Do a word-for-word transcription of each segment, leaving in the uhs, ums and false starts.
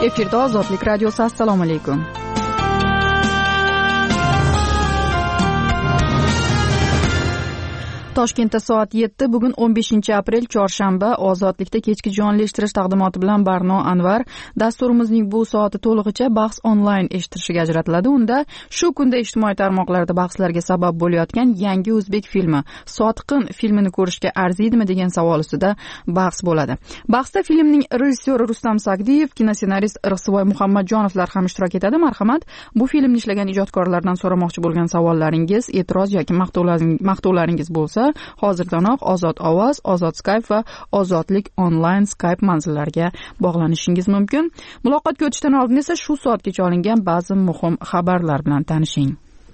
Efirda Ozodlik radiosi. Assalomu alaykum. Toshkentda soat yetti, bugun o'n beshinchi aprel chorshanba. Ozodlikda kechki jonli eshittirish taqdimoti bilan Barno Anvar. Dasturimizning bu soati to'lig'icha bahs onlayn eshittirishiga ajratiladi. Unda shu kunda ijtimoiy tarmoqlarda bahslarga sabab bo'layotgan yangi o'zbek filmi Sotqin filmini ko'rishga arziydimi degan savol ustida bahs bo'ladi. Bahsda filmning rejissyori Rustam Sagdiyev, kinossenarist Irqsiboy Muhammadjonovlar ham ishtirok etadi. Marhamat, bu filmni ishlagan ijodkorlardan so'ramoqchi bo'lgan savollaringiz, e'tiroz yoki maqtovlaringiz bo'lsa, hozirdanoq Ozod ovoz, Ozod Skype va Ozodlik onlayn Skype manzillariga bog'lanishingiz mumkin. Muloqotga o'tishdan oldin esa shu soatgacha olingan ba'zi muhim xabarlar bilan tanishing.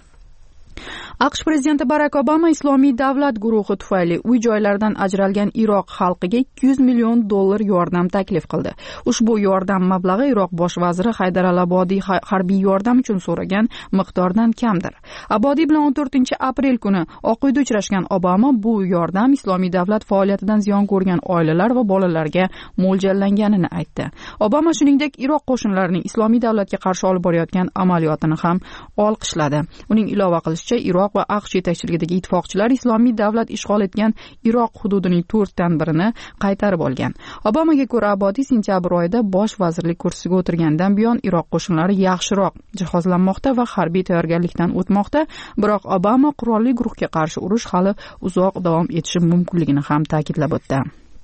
AQSh prezidenti Barak Obama Islomiy davlat guruhi tufayli uy-joylardan ajralgan Iroq xalqiga ikki yuz million dollar yordam taklif qildi. Ushbu yordam mablag'i Iroq bosh vaziri Haydar al-Abodiy harbiy yordam uchun so'ragan miqdordan kamdir. Abodiy bilan o'n to'rtinchi aprel kuni Oq uyda uchrashgan Obama bu yordam Islomiy davlat faoliyatidan ziyon ko'rgan oilalar va bolalarga mo'ljallanganini aytdi. Obama shuningdek Iroq qo'shinlarining Islomiy davlatga qarshi olib borayotgan amaliyotini ham olqishladi. Uning ilova qilishicha, Iroq va AQSh yetakchiligidagi ittifoqchilar Islomiy davlat ishg'ol etgan Iroq hududining to'rtdan birini qaytarib olgan. Obamaga ko'ra, Abodiy sentyabr oyida bosh vazirlik kursisiga o'tirgandan buyon Iroq qo'shinlari yaxshiroq jihozlanmoqda va harbiy tayyorgarlikdan o'tmoqda, biroq Obama qurolli guruhga qarshi urush hali uzoq davom etishi mumkinligini ham ta'kidlab o'tdi.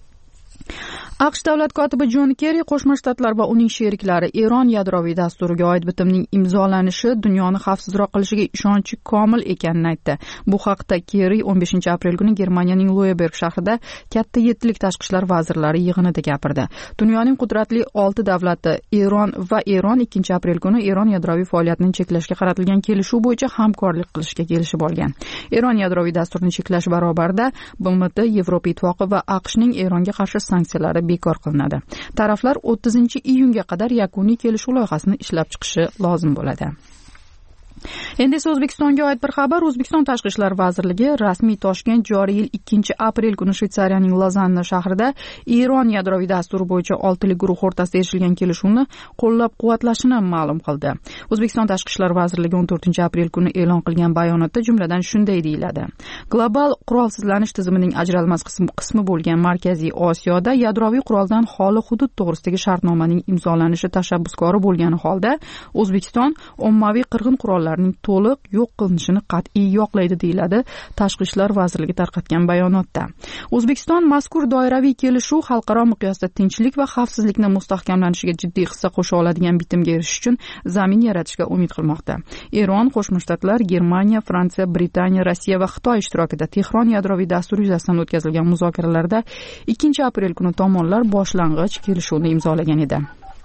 AQSh davlat kotibi Jon Kerri Qo'shma Shtatlar va uning sheriklari Eron yadroviy dasturiga oid bitimning imzolanishi dunyoni xavfsizroq qilishiga ishonchi komil ekanini aytdi. Bu haqda Kerri o'n beshinchi aprel kuni Germaniyaning Lueberg shahrida katta yettilik tashqi ishlar vazirlari yig'inida gapirdi. Dunyoning qudratli olti davlati Eron va Eron ikkinchi aprel kuni Eron yadroviy faoliyatini cheklashga qaratilgan kelishuv bo'yicha hamkorlik qilishga kelishib olgan. Eron yadroviy dasturini cheklash barobarida B M T, Yevropa Ittifoqi va AQShning Eronga qarshi sanksiyalari bekor qilinadi. Taraflar o'ttizinchi iyunga qadar yakuniy kelishuv loyihasini ishlab chiqishi lozim bo'ladi. Endi esa O'zbekistonga oid bir xabar. O'zbekiston Tashqi ishlar vazirligi rasmiy Toshkent joriy yil ikkinchi aprel kuni Shveysariyaning Lozanna shahrida Eron yadroviy dasturi bo'yicha oltilik guruh o'rtasida erishilgan kelishuvni qo'llab-quvvatlashini ma'lum qildi. O'zbekiston Tashqi ishlar vazirligi o'n to'rtinchi aprel kuni e'lon qilgan bayonotda jumladan shunday deyiladi: Global qurolsizlanish tizimining ajralmas qismi bo'lgan Markaziy Osiyoda yadroviy quroldan xoli hudud to'g'risidagi shartnomaning imzolanishi tashabbuskori bo'lgani holda O'zbekiston ommaviy qirg'in qurollar to'liq yo'q qilinishini qat'iy yoqlaydi, deyiladi Tashqi ishlar vazirligi tarqatgan bayonotda. O'zbekiston mazkur doiraviy kelishuv xalqaro miqyosda tinchlik va xavfsizlikni mustahkamlanishiga jiddiy hissa qo'sha oladigan bitimga erishish uchun zamin yaratishga umid qilmoqda. Eron, Qo'shma Shtatlar, Germaniya, Fransiya, Britaniya, Rossiya va Xitoy ishtirokida Tehron yadroviy dasturi yuzasidan o'tkazilgan muzokaralarda ikkinchi aprel kuni tomonlar boshlang'ich kelishuvni imzolagan edi.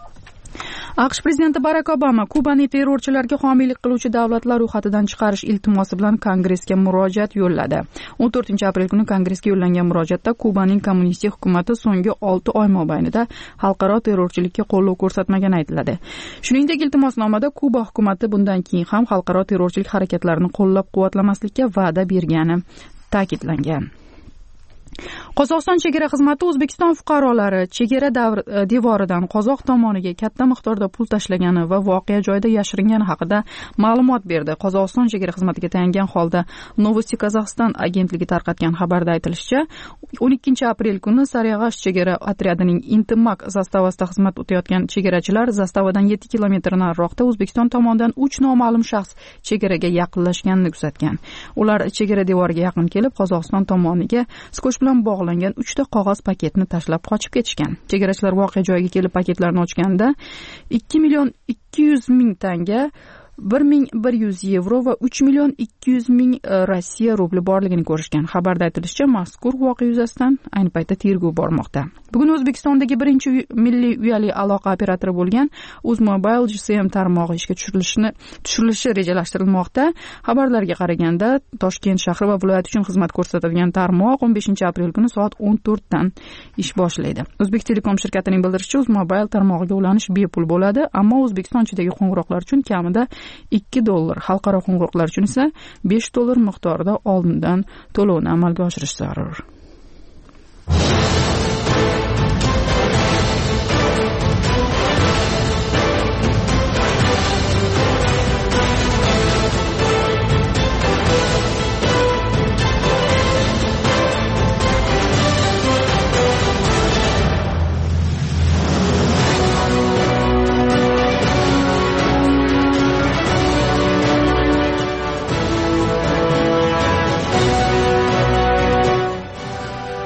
AQSh prezidenti Barak Obama Kubani terrorchilarga homiylik qiluvchi davlatlar ro'yxatidan chiqarish iltimosi bilan Kongressga murojaat yo'lladi. o'n to'rtinchi aprel kuni Kongressga yo'llangan murojaatda Kubaning kommunistik hukumati so'nggi olti oy mobaynida xalqaro terrorchilikka qo'llov ko'rsatmagani aytiladi. Shuningdek, iltimosnomada Kuba hukumati bundan keyin ham xalqaro terrorchilik harakatlarini qo'llab-quvvatlamaslikka va'da bergani ta'kidlangan. Qozog'iston chegara xizmati O'zbekiston fuqarolari chegara devoridan Qozoq tomoniga katta miqdorda pul tashlagani va voqea joyida yashiringani haqida ma'lumot berdi. Qozog'iston chegara xizmatiga tayangan holda Novosti Qozog'iston agentligi tarqatgan xabarda aytilishicha, o'n ikkinchi aprel kuni Sariyag'ash chegara otryadining Intimak zastavasida xizmat o'tayotgan chegarachilar zastavadan yetti kilometr nariroqda O'zbekiston tomonidan uch noma'lum shaxs chegaraga yaqinlashganini kuzatgan. Ular chegara devoriga yaqin kelib, Qozog'iston tomoniga skoch bilan bog'langan uchta qog'oz paketni tashlab qochib ketishgan. Chegarachilar voqea joyiga kelib paketlarni ochganda ikki million ikki yuz ming tanga, bir ming bir yuz yevro va uch million ikki yuz ming Rossiya rubli borligini ko'rishgan. Xabarda aytilishicha, mazkur voqea yuzasidan ayni paytda tergov bormoqda. Bugun O'zbekistondagi birinchi milliy uyali aloqa operatori bo'lgan Uzmobile G S M tarmog'i ishga tushirilishini tushirilishi rejalashtirilmoqda. Xabarlarga qaraganda, Toshkent shahri va viloyat uchun xizmat ko'rsatadigan tarmoq o'n beshinchi aprel kuni soat o'n to'rtdan ish boshlaydi. O'zbek Telekom shirkatining bildirishicha, Uzmobile tarmog'iga ulanish bepul bo'ladi, ammo O'zbekiston ichidagi qo'ng'iroqlar uchun kamida ikki dollar, xalqaro qo'ng'iroqlar uchun esa besh dollar miqdorida oldindan to'lovni amalga oshirish zarur.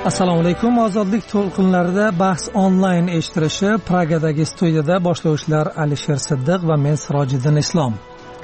Assalomu alaykum. Ozodlik to'lqinlarida bahs onlayn eshittirishi Pragadagi studiyada boshlovchilar Alisher Siddiq va men Sirojiddin Islom.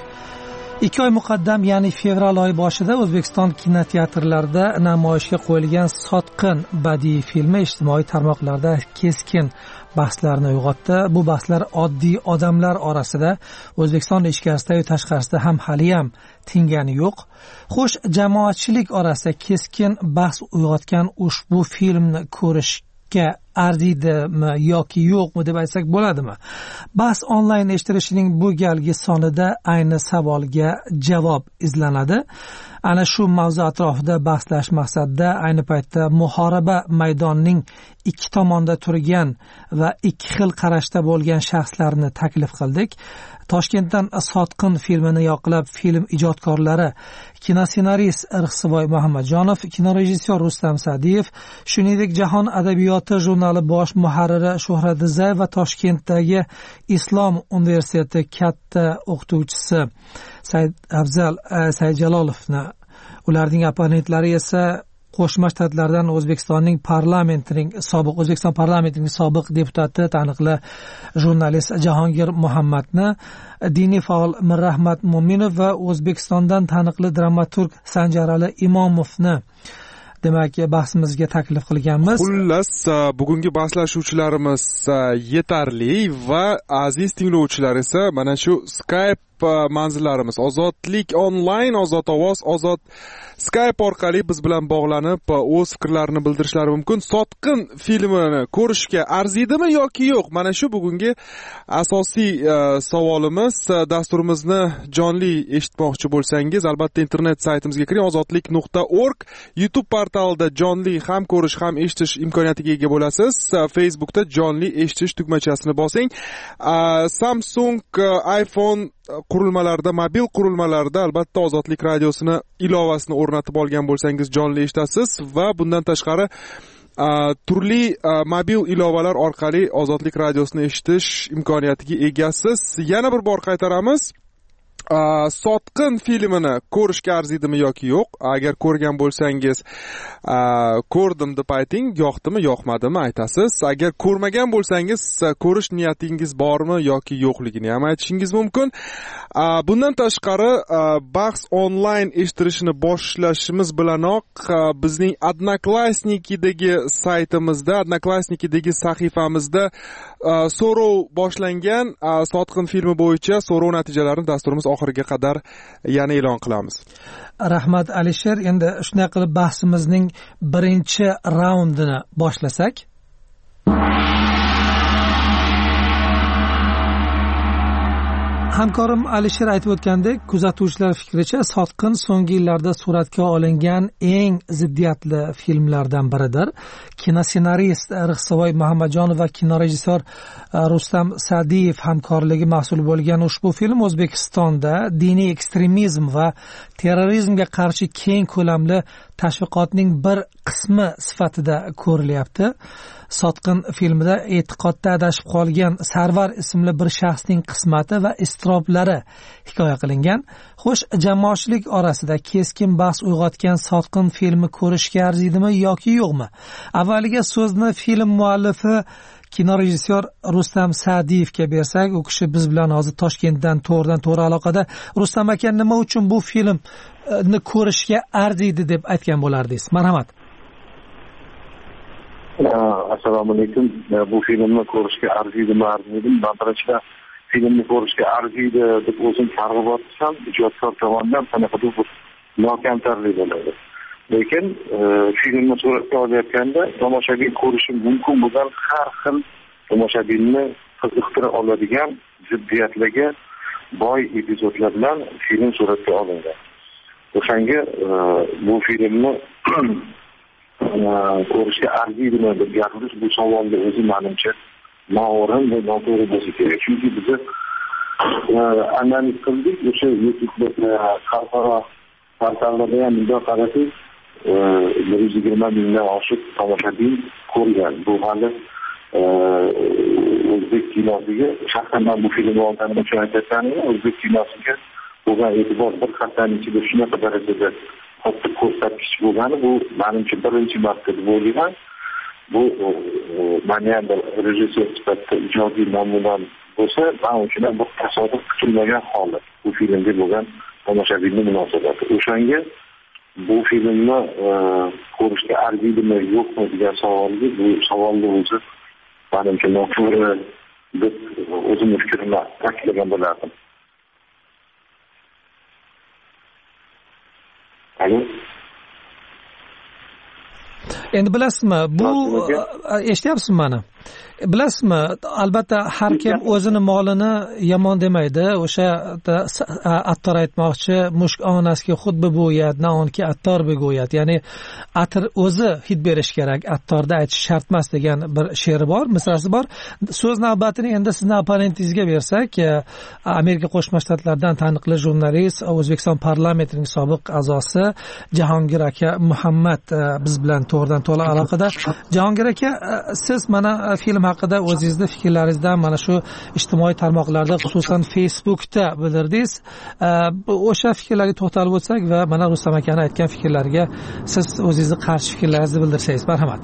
Ikki oy muqaddam, ya'ni fevral oyi boshida O'zbekiston kinoteatrlarida namoyishga qo'yilgan Sotqin badiiy filmi ijtimoiy tarmoqlarda keskin bahslarni uyg'otdi. Bu bahslar oddiy odamlar orasida, O'zbekiston ichkarisida va tashqarisida ham haliyam tingani yo'q. Xo'sh, jamoatchilik orasida keskin bahs uyg'otgan ushbu filmni ko'rishga arziydimi yoki yo'qmi deb aytsak bo'ladimi? Bahs onlayn eshittirishining bu galgi sonida ayni savolga javob izlanadi. Ana shu mavzu atrofida bahslash maqsadida ayni paytda muhoraba maydonining ikki tomonda turgan va ikki xil qarashda bo'lgan shaxslarni taklif qildik. Toshkentdan Sotqin filmini yoqlab film ijodkorlari kinossenarist Irg'isiboy Muhammadjonov, kinorejissyor Rustam Sa'diyev, shuningdek Jahon adabiyoti jurnali bosh muharriri Shuhrat Dizay va Toshkentdagi Islom universiteti katta o'qituvchisi Said Afzal Saidjalolovni, ularning opponentlari esa Qo'shma Shtatlardan O'zbekistonning parlamentining sobiq O'zbekiston parlamentining sobiq deputati, taniqli jurnalist Jahongir Muhammadni, diniy faol Mirrahmat Mo'minov va O'zbekistondan taniqli dramaturg Sanjarali Imomovni demak bahsimizga taklif qilganmiz. Xullas, bugungi bahslashuvchilarimiz yetarli va aziz tinglovchilar esa mana shu Skype manzillarimiz Ozodlik onlayn, Ozod ovoz, Ozod Skype orqali biz bilan bog'lanib o'z fikrlarini bildirishlari mumkin. Sotqin filmini ko'rishga arziydimi yoki yo'q? Mana shu bugungi asosiy savolimiz. Dasturimizni jonli eshitmoqchi bo'lsangiz, albatta internet saytimizga kiring, ozodlik nuqta org. YouTube portalida jonli ham ko'rish ham eshitish imkoniyatiga ega bo'lasiz. Facebookda jonli eshitish tugmachasini bosing. Samsung, iPhone qurilmalarda, mobil qurilmalarda albatta Ozodlik radiosini ilovasini o'rnatib olgan bo'lsangiz jonli eshitasiz va bundan tashqari turli mobil ilovalar orqali Ozodlik radiosini eshitish imkoniyatiga egasiz. Yana bir bor qaytaramiz. Sotqin filmini ko'rishga arziydimi yoki yo'q? Agar ko'rgan bo'lsangiz, ko'rdim deb ayting, yoqdimi, yoqmadimi aytasiz. Agar ko'rmagan bo'lsangiz, ko'rish niyatingiz bormi yoki yo'qligini ham aytishingiz mumkin. Bundan tashqari, bahs onlayn eshittirishini boshlashimiz bilanoq bizning Odnoklassnikidagi saytimizda, Odnoklassnikidagi sahifamizda so'rov boshlangan. Sotqin filmi bo'yicha so'rov natijalarini dasturimiz oxiriga qadar yana e'lon qilamiz. Rahmat Alisher, endi shunday qilib bahsimizning birinchi raundini boshlasak. Hamkorim Alisher aytib o'tgandek, kuzatuvchilar fikricha Sotqin so'nggi yillarda suratga olingan eng ziddiyatli filmlardan biridir. Kinossenarist Irg'isiboy Muhammadjonov va kinorejissyor Rustam Sa'diyev hamkorligi mas'ul bo'lgan ushbu film O'zbekistonda diniy ekstremizm va terrorizmga qarshi keng ko'lamli tashviqotning bir qismi sifatida ko'rilyapti. Sotqin filmida e'tiqodda adashib qolgan Sarvar ismli bir shaxsning qismati va iztiroblari hikoya qilingan. Xo'sh, jamoatchilik orasida keskin bahs uyg'otgan Sotqin filmi ko'rishga arziydimi yoki yo'qmi? Avvaliga so'zni film muallifi kinorejissyor Rustam Sa'diyevga bersak, u kishi biz bilan hozir Toshkentdan to'g'ridan to'g'ri aloqada. Rustam aka, nima uchun bu filmni ko'rishga arziydi deb aytgan bo'lardingiz? Marhamat. Assalomu alaykum. Bu filmni ko'rishga arziydimi, arziydimi? Man birinchidan filmni ko'rishga arziydi deb o'zim targ'ibot qilsam, ijodkor tomonidan qanaqadir bir nokamtarlik bo'ladi. Lekin filmni suratga olayotganda tomoshabin ko'rishi mumkin bo'lgan har xil tomoshabinni qiziqtira oladigan ziddiyatlarga boy epizodlar bilan film suratga olingan. O'shanga bu filmni ko'rishga arziydimi deb gapirish, bu savolni o'zi menimcha noo'rin va noto'g'ri bo'lsa kerak. Chunki biz analiz qildik, o'sha YouTube'da xalqaro portallarda ham bunday qarasak, bir yuz yigirma mingdan oshiq tomoshabin ko'rgan. Bu hali o'zbek kinosiga, shaxsan men bu filmni olganim uchun aytayotganim, o'zbek kinosiga bo'lgan e'tibor bir haftaning ichida shunaqa darajada katta ko'rsatkich bo'lgani bu menimcha birinchi marta deb o'ylayman. Bu meni ham bir rejissyor sifatida ijodiy namunam bo'lsa, men uchun ham bir tasodif kutilmagan holat. Bu filmga bo'lgan tomoshabinning munosabati. O'shanga bu filmni ko'rishga arziydimi yo'qmi degan savolga bu savolni o'zi menimcha noto'g'ri deb o'zimning fikrimni ta'kidlagan bo'lardim. Alo? Endi bilasizmi, bu eshityapsizmi meni? Bilasizmi, albatta har kim o'zini molini yomon demaydi. O'sha attor aytmoqchi, mushk onasiga xuddi bo'yat, naonki attor bo'yat. Ya'ni atir o'zi hid berish kerak, attorda aytish shart emas degan bir she'ri bor, misolasi bor. So'z navbatini endi sizni opponentingizga bersak, Amerika Qo'shma Shtatlaridan taniqli jurnalist, O'zbekiston parlamentining sobiq a'zosi Jahongir aka Muhammad biz bilan to'g'ridan to'g'ri aloqada. Jahongir aka, siz mana film haqida o'zingizning fikrlaringizdan mana shu ijtimoiy tarmoqlarda, xususan Facebookda bildirdingiz. O'sha fikrlarga to'xtalib o'tsak va mana Rustam akani aytgan fikrlarga siz o'zingizning qarshi fikrlaringizni bildirsangiz, marhamat.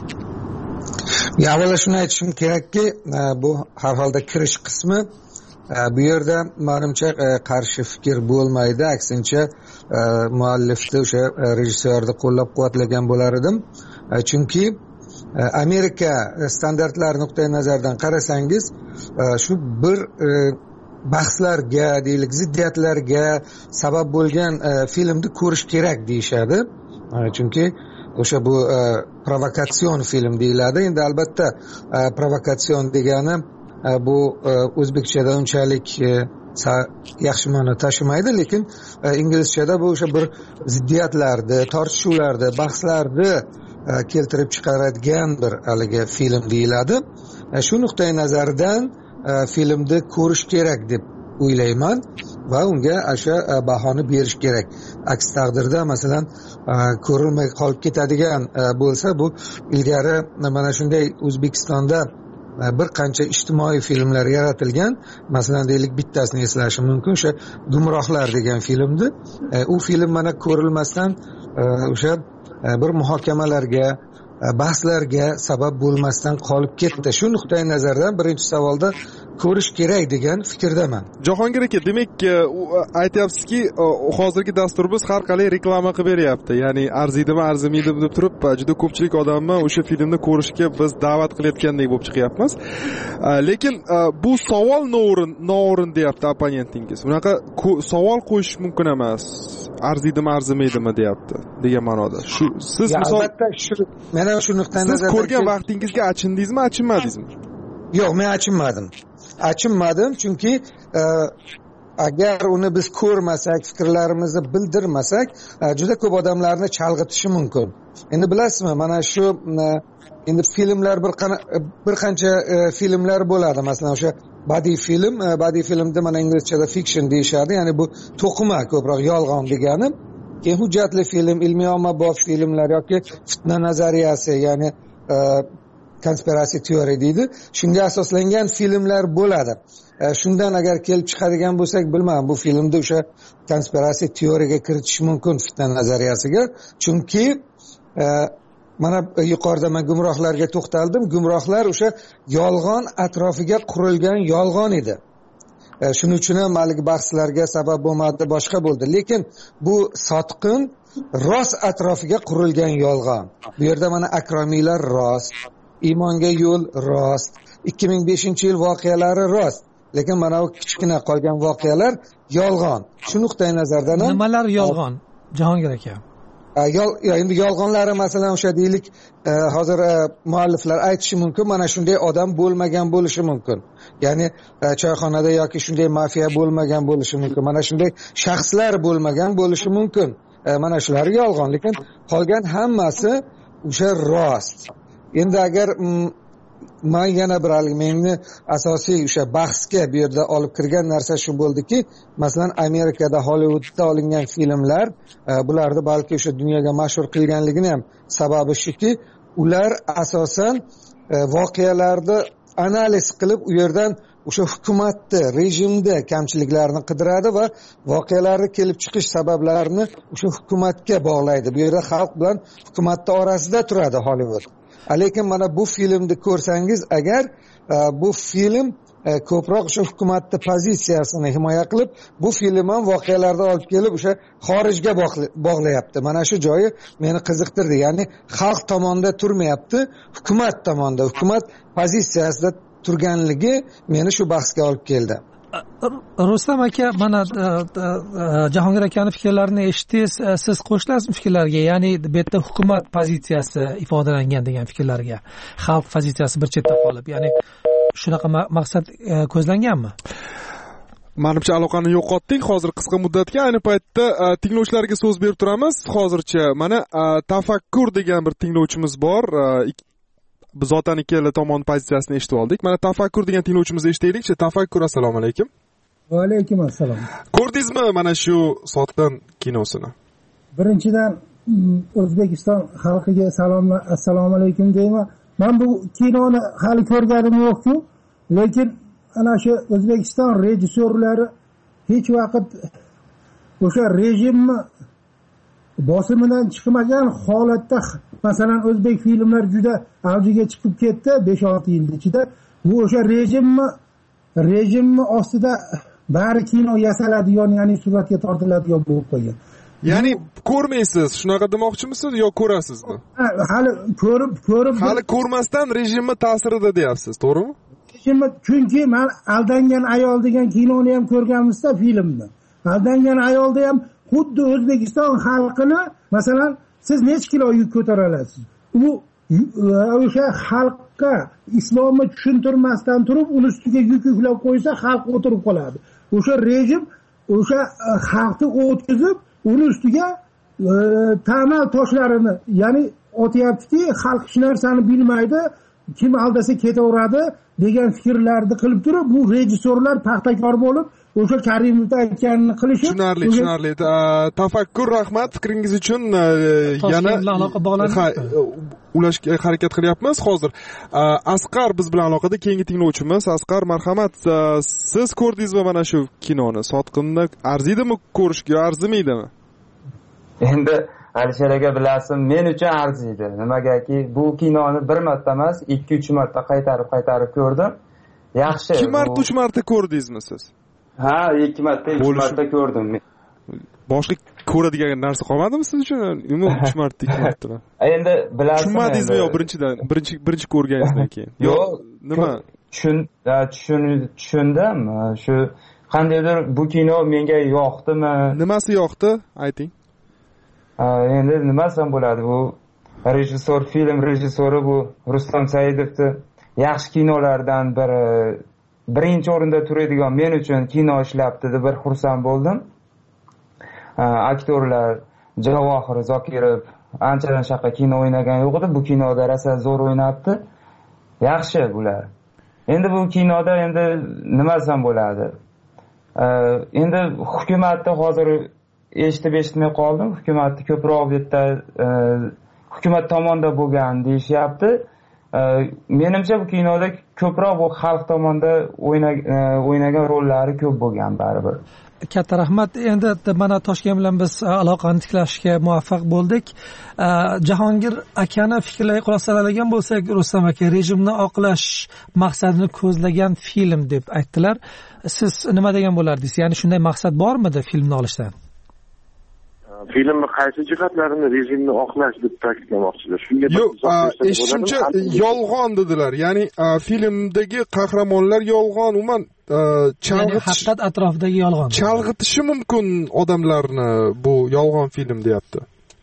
Avvalo shuni aytishim kerakki, bu har holda kirish qismi, bu yerda menimcha qarshi fikr bo'lmaydi, aksincha muallifni o'sha rejissyorni qo'llab-quvvatlagan bo'lar edim. Chunki Amerika standartlari nuqtai nazaridan qarasangiz, shu bir bahslarga, deylik, ziddiyatlarga sabab bo'lgan filmni ko'rish kerak deyishadi. Chunki o'sha bu provokatsion film deyiladi. Endi albatta provokatsion degani bu o'zbekchada unchalik yaxshi ma'no tashimaydi, lekin inglizchada bu o'sha bir ziddiyatlarni, tortishuvlarni, bahslarni keltirib chiqaradigan bir haligi film deyiladi. Shu nuqtai nazardan filmni ko'rish kerak deb o'ylayman va unga o'sha bahoni berish kerak. Aks taqdirda masalan ko'rilmay qolib ketadigan bo'lsa, bu ilgari mana shunday O'zbekistonda bir qancha ijtimoiy filmlar yaratilgan. Masalan, deylik, bittasini eslashim mumkin, o'sha Gumrohlar degan filmdi. U film mana ko'rilmasdan o'sha bir muhokamalarga, bahslarga sabab bo'lmasdan qolib ketdi. Shu nuqtai nazardan birinchi savolda ko'rish kerak degan fikrdaman. Jahongir aka, demak aytyapsizki, hozirgi dasturimiz har qalay reklama qilib beryapti. Ya'ni arziydimi, arzimaydimi deb turib, juda ko'pchilik odamni o'sha filmni ko'rishga biz da'vat qilayotgandek bo'lib chiqyapmiz. Lekin bu savol noo'rin, noo'rin deyapti opponentingiz. Unaqa savol qo'yish mumkin emas. Arziydimi, arzimaydimi deyapti degan ma'noda. Shu siz misol albatta shu men ham shu nuqtai nazardan siz ko'rgan vaqtingizga achindingizmi, achinmadingizmi? Yo'q, men achinmadim. Achinmadim chunki agar uni biz ko'rmasak, fikrlarimizni bildirmasak, juda ko'p odamlarni chalg'itishi mumkin. Endi bilasizmi, mana shu endi filmlar bir bir qancha filmlar bo'ladi. Masalan, o'sha badiiy film, badiiy filmda mana inglizchada fiction deyishadi, ya'ni bu to'qima, ko'proq yolg'on degani. Keyin hujjatli film, ilmiy ommabop filmlar yoki fitna nazariyasi, ya'ni conspiracy theory deydi. Shunga asoslangan filmlar bo'ladi. Shundan agar kelib chiqadigan bo'lsak, bilmayman, bu filmda o'sha conspiracy theoryga kiritish mumkin, fitna nazariyasiga. Chunki mana yuqorida men Gumrohlarga to'xtaldim. Gumrohlar o'sha yolg'on atrofiga qurilgan yolg'on edi. Shuning uchun ham haligi bahslarga sabab bo'lmadi, boshqa bo'ldi. Lekin bu sotqin rost atrofiga qurilgan yolg'on. Bu yerda mana akromiylar rost, Imonga yo'l rost, ikki ming beshinchi yil voqealari rost. Lekin mana bu kichkina qolgan voqealar yolg'on. Shu nuqtai nazardan ham nimalar yolg'on, Jahongir aka? Endi yolg'onlari masalan o'sha deylik, hozir mualliflar aytishi mumkin, mana shunday odam bo'lmagan bo'lishi mumkin. Ya'ni choyxonada yoki shunday mafiya bo'lmagan bo'lishi mumkin. Mana shunday shaxslar bo'lmagan bo'lishi mumkin. Mana shular yolg'on, lekin qolgan hammasi o'sha rost. Endi agar men yana bir meni asosiy o'sha bahsga bu yerda olib kirgan narsa shu bo'ldiki, masalan Amerikada, Hollywoodda olingan filmlar, bularni balki o'sha dunyoga mashhur qilganligini ham sababi shuki, ular asosan voqealarni analiz qilib, u yerdan o'sha hukumatni rejimda kamchiliklarni qidiradi va voqealarni kelib chiqish sabablarini o'sha hukumatga bog'laydi. Bu yerda xalq bilan hukumatni orasida turadi Hollivud. Lekin mana bu filmni ko'rsangiz agar, bu film ko'proq o'sha hukumatni pozitsiyasini himoya qilib, bu film ham voqealarni olib kelib o'sha xorijga bog'layapti. Mana shu joyi meni qiziqtirdi. Ya'ni xalq tomonda turmayapti, hukumat tomonda, hukumat pozitsiyasida turganligi meni shu bahsga olib keldi. Rustam aka, mana Jahongir akani fikrlarini eshitdingiz, siz qo'shilasizmi fikrlarga? Ya'ni bu yerda hukumat pozitsiyasi ifodalangan degan fikrlarga, xalq pozitsiyasi bir chetda qolib, ya'ni shunaqa maqsad ko'zlanganmi? Menimcha aloqani yo'qotdik hozir qisqa muddatga. Ayni paytda tinglovchilarga so'z berib turamiz. Hozircha mana Tafakkur degan bir tinglovchimiz bor. Biz zotan ikkala tomon pozitsiyasini eshitib oldik. Mana Tafakkur degan tinglovchimizni eshitaylikchi. Tafakkur, assalomu alaykum. Va alaykum assalom. Ko'rdingizmi mana shu Sotqin kinosini? Birinchidan O'zbekiston xalqiga salomlar, assalomu alaykum deyman. Men bu kinoni hali ko'rganim yo'q-ku, lekin ana shu O'zbekiston rejissyorlari hech vaqt o'sha rejimni bosimidan chiqmagan holatda, masalan, o'zbek filmlar juda avjiga chiqib ketdi besh olti yil ichida. Bu o'sha rejimni rejimni ostida bari kino yasaladigan, ya'ni suratga tortiladigan bo'lib qolgan. Ya'ni ko'rmaysiz, shunaqa demoqchimisiz yo ko'rasizmi? Hali ko'rib, ko'rib hali ko'rmasdan rejimni ta'sirida deyapsiz, to'g'rimi? Rejimni, chunki men Aldangan ayol degan kinoni ham ko'rganmizda filmni. Aldangan ayolda ham xuddi O'zbekiston xalqini, masalan, siz necha kilo yuk ko'tara olasiz? U o'sha xalqqa islomni tushuntirmasdan turib, uni ustiga yuk yuklab qo'ysa, xalq o'tirib qoladi. O'sha rejim o'sha xalqni o'tkazib, uni ustiga e, ta'mal toshlarini, ya'ni otyaptiki, xalq hech narsani bilmaydi, kim aldasa ketaveradi degan fikrlarni qilib turib, bu rejissyorlar paxtakor bo'lib, o'sha Karimovda aytganini qilishi. Tushunarli, tushunarli. Tafakkur, rahmat fikringiz uchun. Yana aloqa bog'lanib ulashga harakat qilyapmiz hozir. Asqar biz bilan aloqada, keyingi tinglovchimiz. Asqar, marhamat. Siz ko'rdingizmi mana shu kinoni? Sotqinni arziydimi ko'rishga, arzimaydimi? Endi Alisher aka, bilasiz, men uchun arziydi. Nimagaki, bu kinoni bir marta emas, ikki uch marta qaytarib qaytarib ko'rdim. Yaxshi. ikki marta, uch marta ko'rdingizmi siz? Ha, ikki marta, uch marta ko'rdim. Boshqa ko'radigan narsa qolmadimi siz uchun? Nima uch marta, ikki marta? Endi bilasiz. Tushunmadingizmi yo birinchidan, birinchi birinchi ko'rganingizdan keyin? Yo'q, nima? Tushun, tushundim. Shu qandaydir bu kino menga yoqdimi? Nimasi yoqdi? Ayting. Endi nimasi ham bo'ladi, bu rejissor, film rejissori bu Rustam Saidovni yaxshi kinolardan biri, birinchi o'rinda turadigan, men uchun kino ishlabdi deb bir xursand bo'ldim. Aktyorlar Javohir Zokirov anchadan shaqqa kino o'ynagan yo'q edi, bu kinoda rosa zo'r o'ynabdi. Yaxshi bular. Endi bu kinoda endi nimasi ham bo'ladi? Endi hukumatni hozir eshitib eshitmay qoldim. Hukumatni ko'proq bu yerda hukumat tomonda bo'lgan deyishyapti. Menimcha bu kinoda ko'proq bu xalq tomonda o'ynagan rollari ko'p bo'lgan baribir. Katta rahmat. Endi mana Toshkent bilan biz aloqani tiklashga muvaffaq bo'ldik. Jahongir akani fikrlariga quloq soladigan bo'lsak, Rustam aka rejimni oqlash maqsadini ko'zlagan film deb aytdilar. Siz nima degan bo'lardingiz? Ya'ni shunday maqsad bormidi filmni olishdan? Filmni qaysi jihatlarini rejimni oqlash deb ta'kidlamoqchilar? Shunga yo'q, eshitishimcha yolg'on dedilar. Ya'ni filmdagi qahramonlar yolg'on, umuman chalg'itish, haqiqat atrofidagi yolg'on. Chalg'itishi mumkin odamlarni bu yolg'on film deyapti.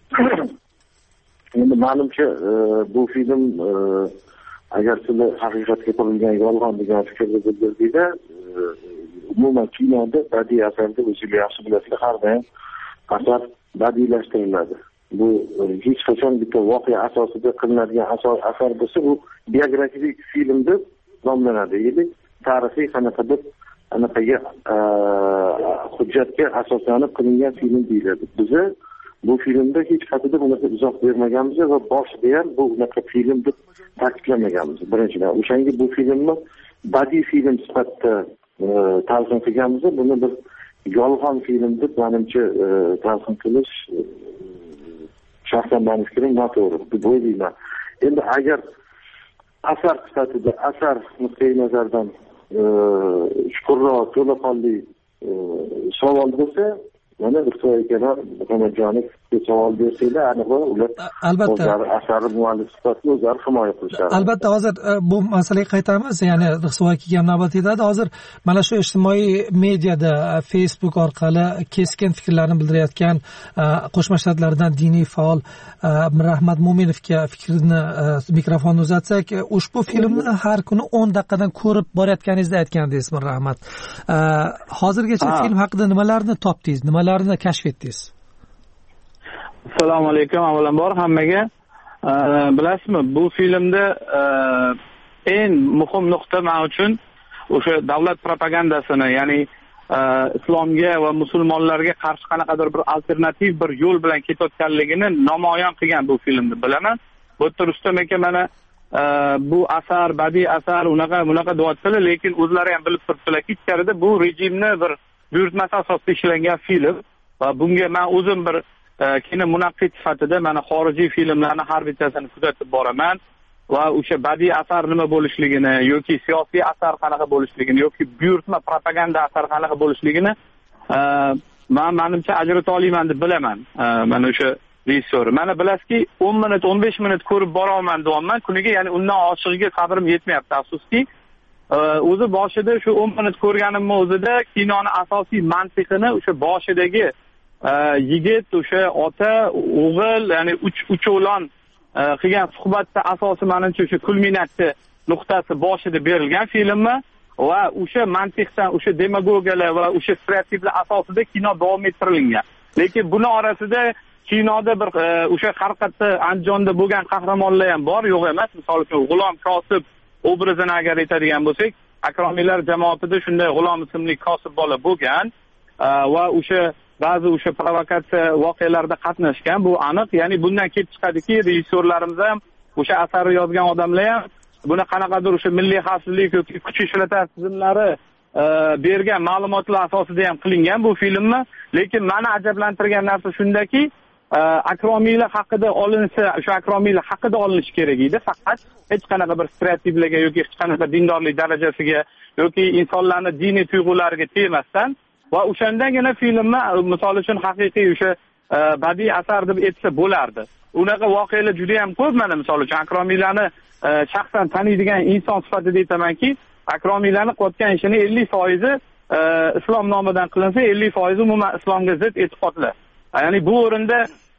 Endi menimcha bu film agar sizni haqiqatga qurilgan yolg'on degan fikrni bildirdingizda, umuman kinoda badiiy asarda o'zingiz yaxshi bilasizlar, har doim asar badiiylashtiriladi. Bu hech qachon bitta voqea asosida qilinadigan asar bo'lsa, bu biografik film deb nomlanadi. Ya'ni tarixiy qanaqadir anaqaga hujjatga asoslanib qilingan film deyiladi. Biz bu filmda hech qatida bunaqa izoh bermaganmiz va boshida ham bu unaqa film deb ta'kidlamaganmiz. Birinchidan, o'shanga bu filmni badiiy film sifatida talqin qilganmiz. Buni bir yolg'on film deb menimcha talqin qilish shaxsan mening fikrim noto'g'ri deb o'ylayman. Endi agar asar sifatida, asar nuqtai nazaridan chuqurroq, to'laqonli savol bo'lsa, mana Iqtidor akalar Muhammadjonov savol bersanglar, aniq ular albatta asari muallif sifatida o'zlari himoya qilishadi. Albatta, hozir bu masalaga qaytamiz. Ya'ni Iqtidor akaga ham navbat yetadi. Hozir mana shu ijtimoiy mediada, Facebook orqali keskin fikrlarni bildirayotgan Qo'shma Shtatlardan diniy faol Mirahmat Mo'minovga fikrini mikrofonni uzatsak, ushbu filmni har kuni o'n daqiqadan ko'rib borayotganingizda aytgandingiz Mirahmat. Hozirgacha film haqida nimalarni topdingiz, nimalarni kashf etdingiz? Assalomu alaykum avvalambor hammaga. Bilasizmi, bu filmda eng muhim nuqta men uchun o'sha davlat propagandasini, ya'ni islomga va musulmonlarga qarshi qanaqadir bir alternativ bir yo'l bilan ketayotganligini namoyon qilgan bu filmni bilaman. Bu yerda Rustam aka mana bu asar, badiiy asar, unaqa bunaqa deyaptilar, lekin o'zlari ham bilib turibdilarki, ichkarida bu rejimni bir buyurtmasi asosida ishlangan film va bunga men o'zim bir kino munaqqid sifatida mana xorijiy filmlarni har bittasini kuzatib boraman va o'sha badiiy asar nima bo'lishligini yoki siyosiy asar qanaqa bo'lishligini yoki buyurtma propaganda asar qanaqa bo'lishligini men menimcha ajrata olmayman deb bilaman. Mana o'sha rejissor. Mana bilasizki, o'n minut, o'n besh minut ko'rib boraman deyapman kuniga, ya'ni undan oshiqiga sabrim yetmayapti, afsuski. O'zi boshida shu o'n minut ko'rganimni o'zida kinoni asosiy mantiqini o'sha boshidagi yigit, o'sha ota, o'g'il, ya'ni uch uchovlon qilgan suhbatda asosi menimcha o'sha kulminatsiya nuqtasi boshida berilgan filmmi va o'sha mantiqdan, o'sha demagogiyalar va o'sha stereotiplar asosida kino davom ettirilgan. Lekin buni orasida kinoda bir o'sha harakatda Andijonda bo'lgan qahramonlar ham bor, yo'q emas. Misol uchun G'ulom Kosib obrazini agar aytadigan bo'lsak, akromiylar jamoatida shunday G'ulom ismli Kosib bola bo'lgan va o'sha ba'zi o'sha provokatsiya voqealarda qatnashgan, bu aniq. Ya'ni bundan kelib chiqadiki, rejissyorlarimiz ham, o'sha asarni yozgan odamlar ham buni qanaqadir o'sha milliy xavfsizlik yoki kuch ishlatish tizimlari bergan ma'lumotlar asosida ham qilingan bu filmni. Lekin meni ajablantirgan narsa shundaki, akromiylar haqida olinsa, o'sha akromiylar haqida olinishi kerak edi, faqat hech qanaqa bir stereotiplarga yoki hech qanaqa dindorlik darajasiga yoki insonlarning diniy tuyg'ulariga tegmasdan va o'shandagina filmni misol uchun haqiqiy o'sha badiiy asar deb aytsa bo'lardi. Unaqa voqealar juda ham ko'p. Mana misol uchun akromiylarni shaxsan taniydigan inson sifatida aytamanki, akromiylarni qilayotgan ishini ellik foiz islom nomidan qilinsa, ellik foiz umuman islomga zid e'tiqodlar. Ya'ni bu o'rinda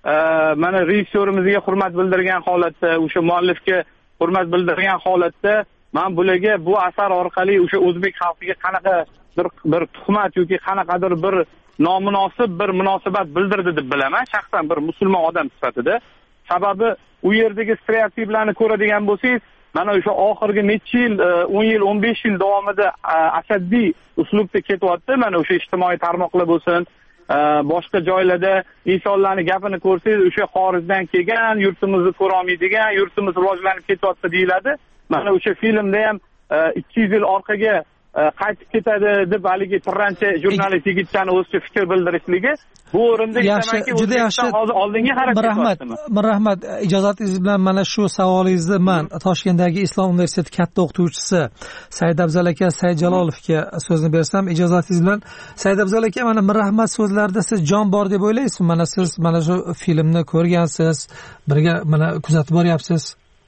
mana rejissyorimizga hurmat bildirgan holatda, o'sha muallifga hurmat bildirgan holatda men bularga bu asar orqali o'sha o'zbek xalqiga qanaqa bir bir tuhmat yoki qanaqadir bir nomunosib bir munosabat bildirdi deb bilaman, shaxsan bir musulmon odam sifatida. Sababi u yerdagi stereotiplarni ko'radigan bo'lsangiz, mana o'sha oxirgi necha yil, o'n yil, o'n besh yil davomida ashaddiy uslubda ketyapti. Mana o'sha ijtimoiy tarmoqlar bo'lsin, boshqa joylarda insonlarning gapini ko'rsangiz, o'sha xorijdan kelgan, yurtimizni ko'ra olmaydigan, yurtimiz rivojlanib ketyapti deyiladi. Mana o'sha filmda ham ikki yuz yil orqaga qaytib ketadi deb haligi tirrancha jurnalist yigitchani o'zicha fikr bildirishligi bu o'rinda aytamanki, juda yaxshi hozir oldinga harakat qilyapti. Rahmat, ijozatingiz bilan mana shu savolingizni men Toshkentdagi Islom universiteti katta o'qituvchisi Saidabzal aka Saidjalolovga so'zni bersam, ijozatingiz bilan. Saidabzal aka, mana Mirahmat so'zlarida siz jon bor deb o'ylaysizmi? Mana siz mana shu filmni ko'rgansiz, birga mana kuzatib boryapsiz.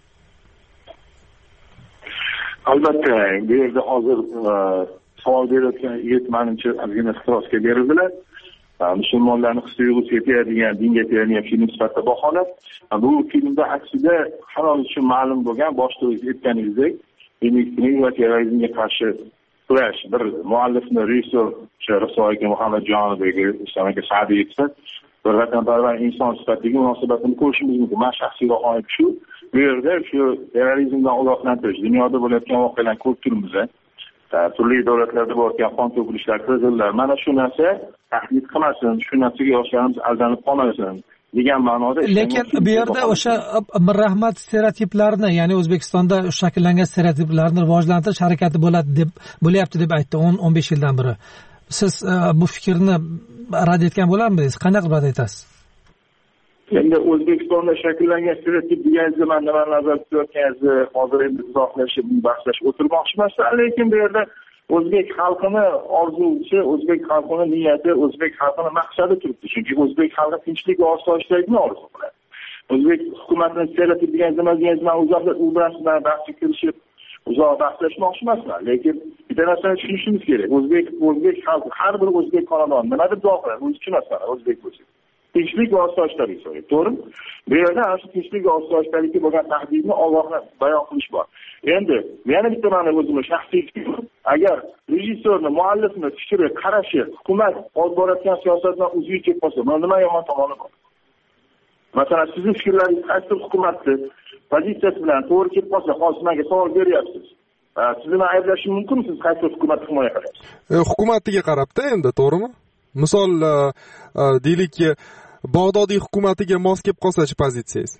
Albatta, bu yerda hozir savol berayotgan yigit menimcha ozgina ixtirosga berildilar. Musulmonlarni his-tuyg'usi yetadigan, dinga tegadigan film sifatida baholab, bu filmda aksida hammamiz uchun ma'lum bo'lgan, boshda o'zingiz aytganingizdek, diniylik va terrorizmga qarshi kurash, bir muallifni rejissyor Rasul Muhammadjonovga, Islomga Sa'diy etsa, bir vatanparvar inson sifatidagi munosabatini ko'rishimiz mumkin. Men shaxsiy bahoyim shu. Bu yerda shu terrorizmdan ogohlantirish, dunyoda bo'layotgan voqealarni ko'rib turibmiz. Turli davlatlarda bo'layotgan qon to'kilishlar, qirg'inlar, mana shu narsa tahdid qilmasin, shu narsaga yoshlarimiz aldanib qolmasin. degan ma'noda. Lekin bu yerda o'sha Mirrahmat stereotiplarni, ya'ni O'zbekistonda shakllangan stereotiplarni rivojlantirish harakati bo'ladi deb bo'lyapti deb aytdi o'n o'n besh yildan beri. Siz bu fikrni rad etgan bo'larmisiz? Qanaqa rad etasiz? Endi O'zbekistonda shakllangan stereotip deganingizni men nima nazarda tutayotganingizni hozir endi izohlashib, bahslashib o'tirmoqchi emasman, lekin bu yerda o'zbek xalqini orzusi, o'zbek xalqini niyati, o'zbek xalqini maqsadi turibdi. Chunki o'zbek xalqi tinchlik va osoyishtalikni orzu qiladi. O'zbek hukumatining stereotip degan nima deganingizni men uzoq u bilan sizlar bahsga kirishib uzoq bahslashmoqchi emasman, lekin bitta narsani tushunishimiz kerak. O'zbek o'zbek xalqi, har bir o'zbek xonadoni nimadir duo qiladi, o'zi uchun emas, o'zbek bo'lsa. Tinchlik va osoyishtalik so'raydi, to'g'rimi? Bu yerda ana shu tinchlik va osoyishtalikka bo'lgan tahdidni ogohni bayon qilish bor. Endi yana bitta ma'no o'zimning shaxsiy fikrim, agar rejissyorni, muallifni fikri, qarashi hukumat olib borayotgan siyosatdan uzib ketib qolsa, bunda nima yomon tomoni bor? Masalan, sizning fikrlaringiz qaysi hukumatni pozitsiyasi bilan to'g'ri kelib qolsa, hozir sizga savol beryapsiz. Sizni ayblashim mumkin, siz qaysi hukumatni himoya qilyapsiz? Hukumatiga qarabda endi, to'g'rimi? Misol, deylikki, Bag'dodiy hukumatiga mos kelib qolsa-chi pozitsiyangiz?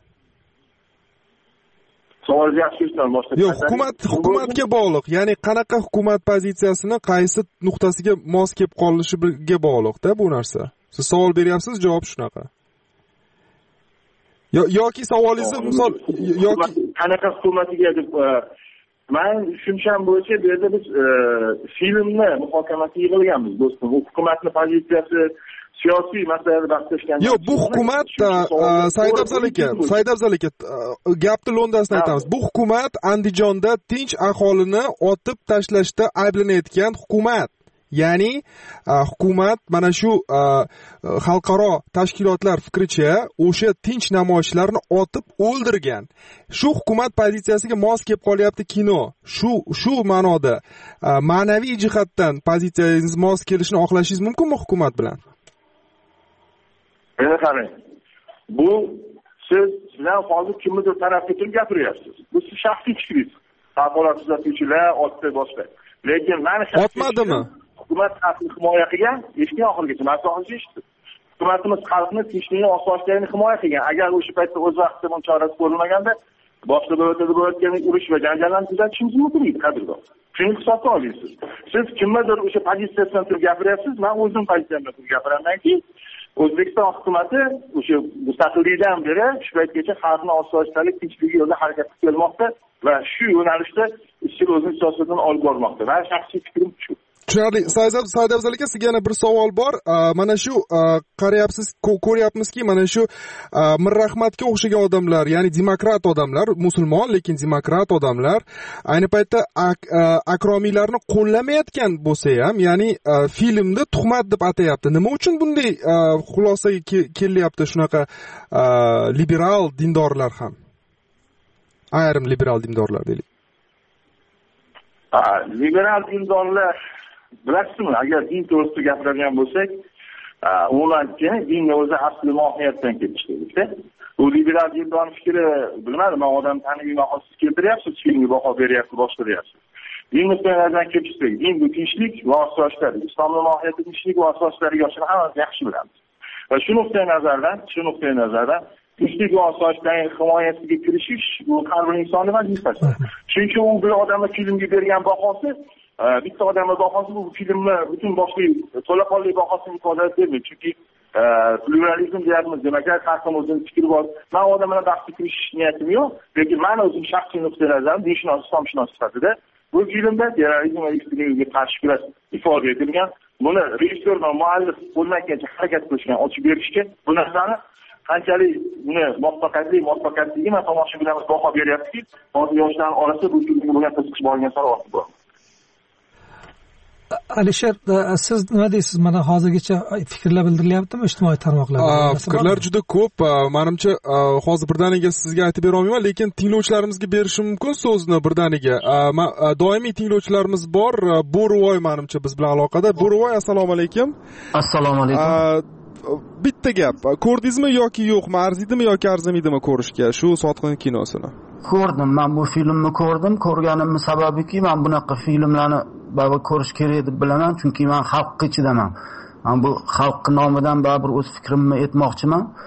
Savolni yaxshi tushundim, boshqa. Yo'q, hukumat hukumatga bog'liq. Ya'ni qanaqa hukumat pozitsiyasini qaysi nuqtasiga mos kelib qolishiga bog'liq-da bu narsa. Siz savol beryapsiz, javob shunaqa. Yoki savolingizni misol yoki qanaqa hukumatiga deb men tushunishim bo'yicha bu yerda biz filmni muhokamasiga yig'ilganmiz, do'stim. Bu hukumatning pozitsiyasi siyosiy masalalarda bahslashgan. Yo'q, bu hukumat Saidafzal aka, Saidafzal aka, gapni lo'ndasini aytamiz. Bu hukumat Andijonda tinch aholini otib tashlashda ayblanayotgan hukumat. Ya'ni hukumat mana shu xalqaro tashkilotlar fikricha o'sha tinch namoyishlarni otib o'ldirgan. Shu hukumat pozitsiyasiga mos kelib qolyapti kino. Shu shu ma'noda ma'naviy jihatdan pozitsiyangiz mos kelishini xohlashingiz mumkinmi hukumat bilan? Meni qarang. Bu siz sizlar hozir kimnidir tarafga turib gapiryapsiz. Bu siz shaxsiy fikringiz. Favqulodda kuzatuvchilar otdi boshqa. Lekin meni shaxsiy otmadimi? Hukumat xalqni himoya qilgan, eshitgan oxirigacha, men oxirigacha eshitdim. Hukumatimiz xalqni tinchligini, osoyishtaligini himoya qilgan. Agar o'sha paytda o'z vaqtida buncha chorasi ko'rilmaganda, boshqa davlatlarda bo'layotgan urush va janjallarni kuzatishimiz mumkin edi, qadrdon. Shuni hisobga olyapsiz. Siz kimnidir o'sha pozitsiyasidan turib gapiryapsiz, men o'zim pozitsiyamdan turib gapiramanki, O'zbekiston hukumati o'sha mustaqillikdan beri shu paytgacha xalqni osoyishtalik, tinchligi yo'lida harakat qilib kelmoqda va shu yo'nalishda izchil o'zining siyosatini olib bormoqda. Men shaxsiy fikrim shu. Tushunarli. Saidafzal aka, sizga yana bir savol bor. Mana shu qarayapsiz, ko'ryapmizki, mana shu Mirrahmatga o'xshagan odamlar, ya'ni demokrat odamlar, musulmon lekin demokrat odamlar ayni paytda akromiylarni qo'llamayotgan bo'lsa ham, ya'ni filmni tuhmat deb atayapti. Nima uchun bunday xulosaga kelyapti shunaqa liberal dindorlar ham? Ayrim liberal dindorlar deylik. Liberal dindorlar, bilasizmi, agar din to'g'risida gapiradigan bo'lsak, umuman dinni o'zi asli mohiyatdan ketishlikda. Bu liberal dindor fikri, bilmadim, men odam taniyman, siz keltiryapsiz, filmga baho beryapsiz, boshqaryapsiz. Din nuqtai-nazaridan kelishsak, din bu tinchlik va osoyishtalik. Islomning mohiyati tinchlik va osoyishtalik yoshini hammamiz yaxshi bilamiz. Va shu nuqtai-nazardan, shu nuqtai-nazardan tinchlik va osoyishtalik himoyasiga kirishish bu har bir insonning vazifasi. Chunki u bir odamga filmga bergan bahosi, bitta odamning bahosi bu filmni butun boshli to'laqonli bahosini ifoda etmaydi. Chunki pluralizm deyapmiz, demak, har kim o'zining fikri bor. Men odam bilan bahsga kirishish niyatim yo'q, lekin men o'zim shaxsiy nuqtai-nazardan dinshunos, islomshunos sifatida bu filmda terrorizm va ekstremizmga qarshi kurash ifoda etilgan. Buni rejissyor va muallif qo'ldan kelgancha harakat qilishgan, ochib berishga bu narsani qanchalik buni muvaffaqiyatli, muvaffaqiyatli men tomoshabinlarimiz baho beryaptiki, hozir yoshlarning orasida bu filmga bo'lgan qiziqish borgan sari ortib bormoqda. Alisher, siz nima deysiz? Mana hozirgacha fikrlar bildirilyaptimi ijtimoiy tarmoqlarda? Fikrlar juda ko'p. Menimcha hozir birdaniga sizga aytib bera olmayman, lekin tinglovchilarimizga berishim mumkin so'zni birdaniga. Doimiy tinglovchilarimiz bor. Bo'rivoy menimcha biz bilan aloqada. Bo'rivoy, assalomu alaykum. Assalomu alaykum. Bitta gap, ko'rdingizmi yoki yo'qmi, arziydimi yoki arzimaydimi ko'rishga shu Sotqin kinosini? Ko'rdim, men bu filmni ko'rdim. Ko'rganimning sababiki, men bunaqa filmlarni baribir ko'rish kerak deb bilaman, chunki men xalq ichidaman. Men bu xalq nomidan baribir o'z fikrimni aytmoqchiman.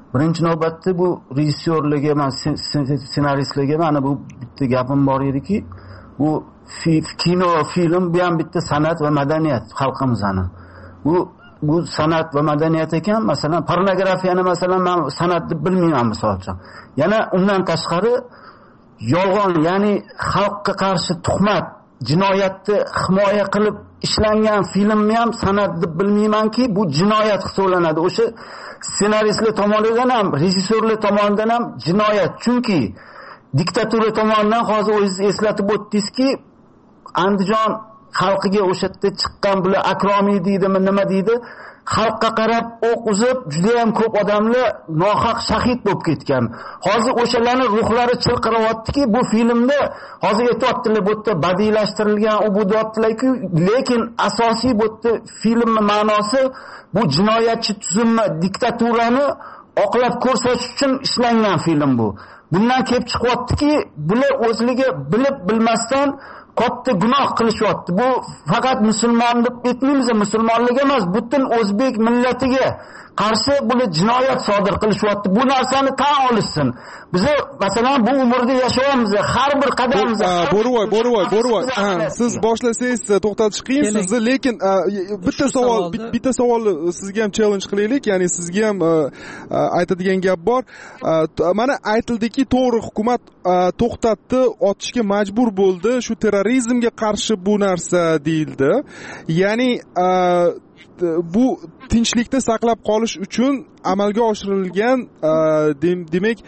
birinchi navbatda bu rejissyorlarga, man ssenaristlarga mana bu bitta gapim bor ediki, bu kino, film bu ham bitta san'at va madaniyat xalqimizni. Bu bu san'at va madaniyat ekan. Masalan, pornografiyani masalan men san'at deb bilmayman misol uchun. Yana undan tashqari yolg'on, ya'ni xalqqa qarshi tuhmat, jinoyatni himoya qilib ishlangan filmni ham san'at deb bilmaymanki, bu jinoyat hisoblanadi. O'sha ssenaristlar tomonidan ham, rejissyorlar tomonidan ham jinoyat. Chunki diktatura tomonidan hozir o'zingiz eslatib o'tdingizki, Andijon xalqiga o'sha yerda chiqqan bular akromiy deydimi, nima deydi, xalqqa qarab o'q uzib juda ham ko'p odamlar nohaq shahid bo'lib ketgan. Hozir o'shalarning ruhlari chirqiryaptiki, bu filmda hozir aytayaptilar, bu yerda badiylashtirilgan, u bu deyaptilar-ku, lekin asosiy bu yerda filmning ma'nosi bu jinoyatchi tuzumni, diktaturani oqlab ko'rsatish uchun ishlangan film bu. Bundan kelib chiqyaptiki, bular o'zligi bilib bilmasdan katta gunoh qilishyapti. Bu faqat musulmon deb aytmaymiz, musulmonlarga emas, butun o'zbek millatiga qarshi bular jinoyat sodir qilishyapti. Bu narsani tan olishsin. Biz masalan bu umrda yashayapmiz, har bir qadamimizda. Bo'rivoy, bo'rivoy, bo'rivoy. Siz boshlasangiz to'xtatish qiyin sizni, lekin bitta savol, bitta savolni sizga ham challenge qilaylik, ya'ni sizga ham aytadigan gap bor. Mana aytildiki, to'g'ri, hukumat to'xtatdi, otishga majbur bo'ldi, shu terrorizmga qarshi bu narsa deyildi. Ya'ni bu tinchlikni saqlab qolish uchun amalga oshirilgan, demak,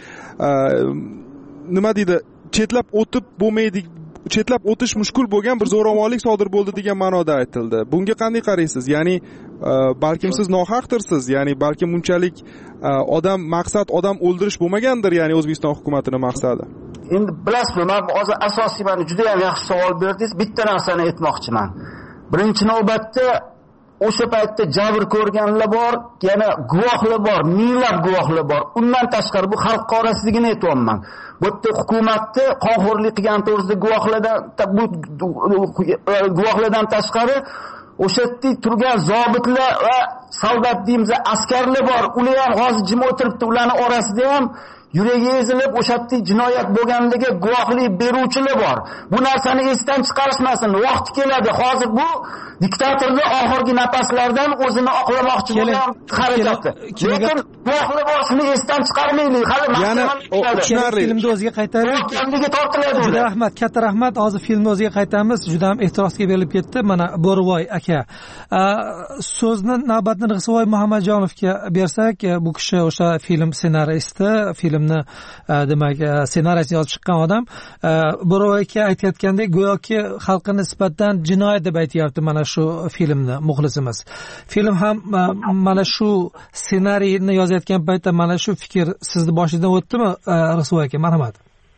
nima deydi, chetlab o'tib bo'lmaydi, chetlab o'tish mushkul bo'lgan bir zo'ravonlik sodir bo'ldi degan ma'noda aytildi. Bunga qanday qaraysiz? Ya'ni balkim siz nohaqdirsiz, ya'ni balkim bunchalik odam maqsad odam o'ldirish bo'lmagandir, ya'ni O'zbekiston hukumatining maqsadi. Endi bilasizmi, men hozir asosiy meni juda ham yaxshi savol berdingiz. Bitta narsani aytmoqchiman. Birinchi navbatda o'sha paytda jabr ko'rganlar bor, yana guvohlar bor, minglab guvohlar bor. Undan tashqari bu xalq orasiligini aytayapman. Bu yerda hukumatni qonxo'rlik qilgan to'g'risida guvohlardan bu guvohlardan tashqari o'sha yerda turgan zobitlar va soldat deymiz, askarlar bor. Ular ham hozir jim o'tiribdi, ularning orasida ham yuragi ezilib o'sha yerda jinoyat bo'lganligiga guvohlik beruvchilar bor. Bu narsani esdan chiqarishmasin. Vaqti keladi. Hozir bu diktatorlar oxirgi nafaslardan o'zini oqlamoqchi bo'lgan harakati. Lekin guvohlar bor, shuni esdan chiqarmaylik. Hali yana tushunarli. Filmni o'ziga qaytarib, kendiga tortiladi. Juda rahmat, katta rahmat. Hozir filmni o'ziga qaytamiz. Juda ham ehtirosga berilib ketdi. Mana Bo'rivoy aka. So'zni navbatni Rig'sovoy Muhammadjonovga bersak, bu kishi o'sha film ssenaristi, filmni demak ssenariyni yozib chiqqan odam. Bo'rivoy aka aytayotgandek, go'yoki xalqqa nisbatan jinoyat deb aytyapti mana shu filmni muxlisimiz. Film ham mana shu ssenariyni yozayotgan paytda mana shu fikr sizni boshingizdan o'tdimi, Rig'sovoy aka? Marhamat.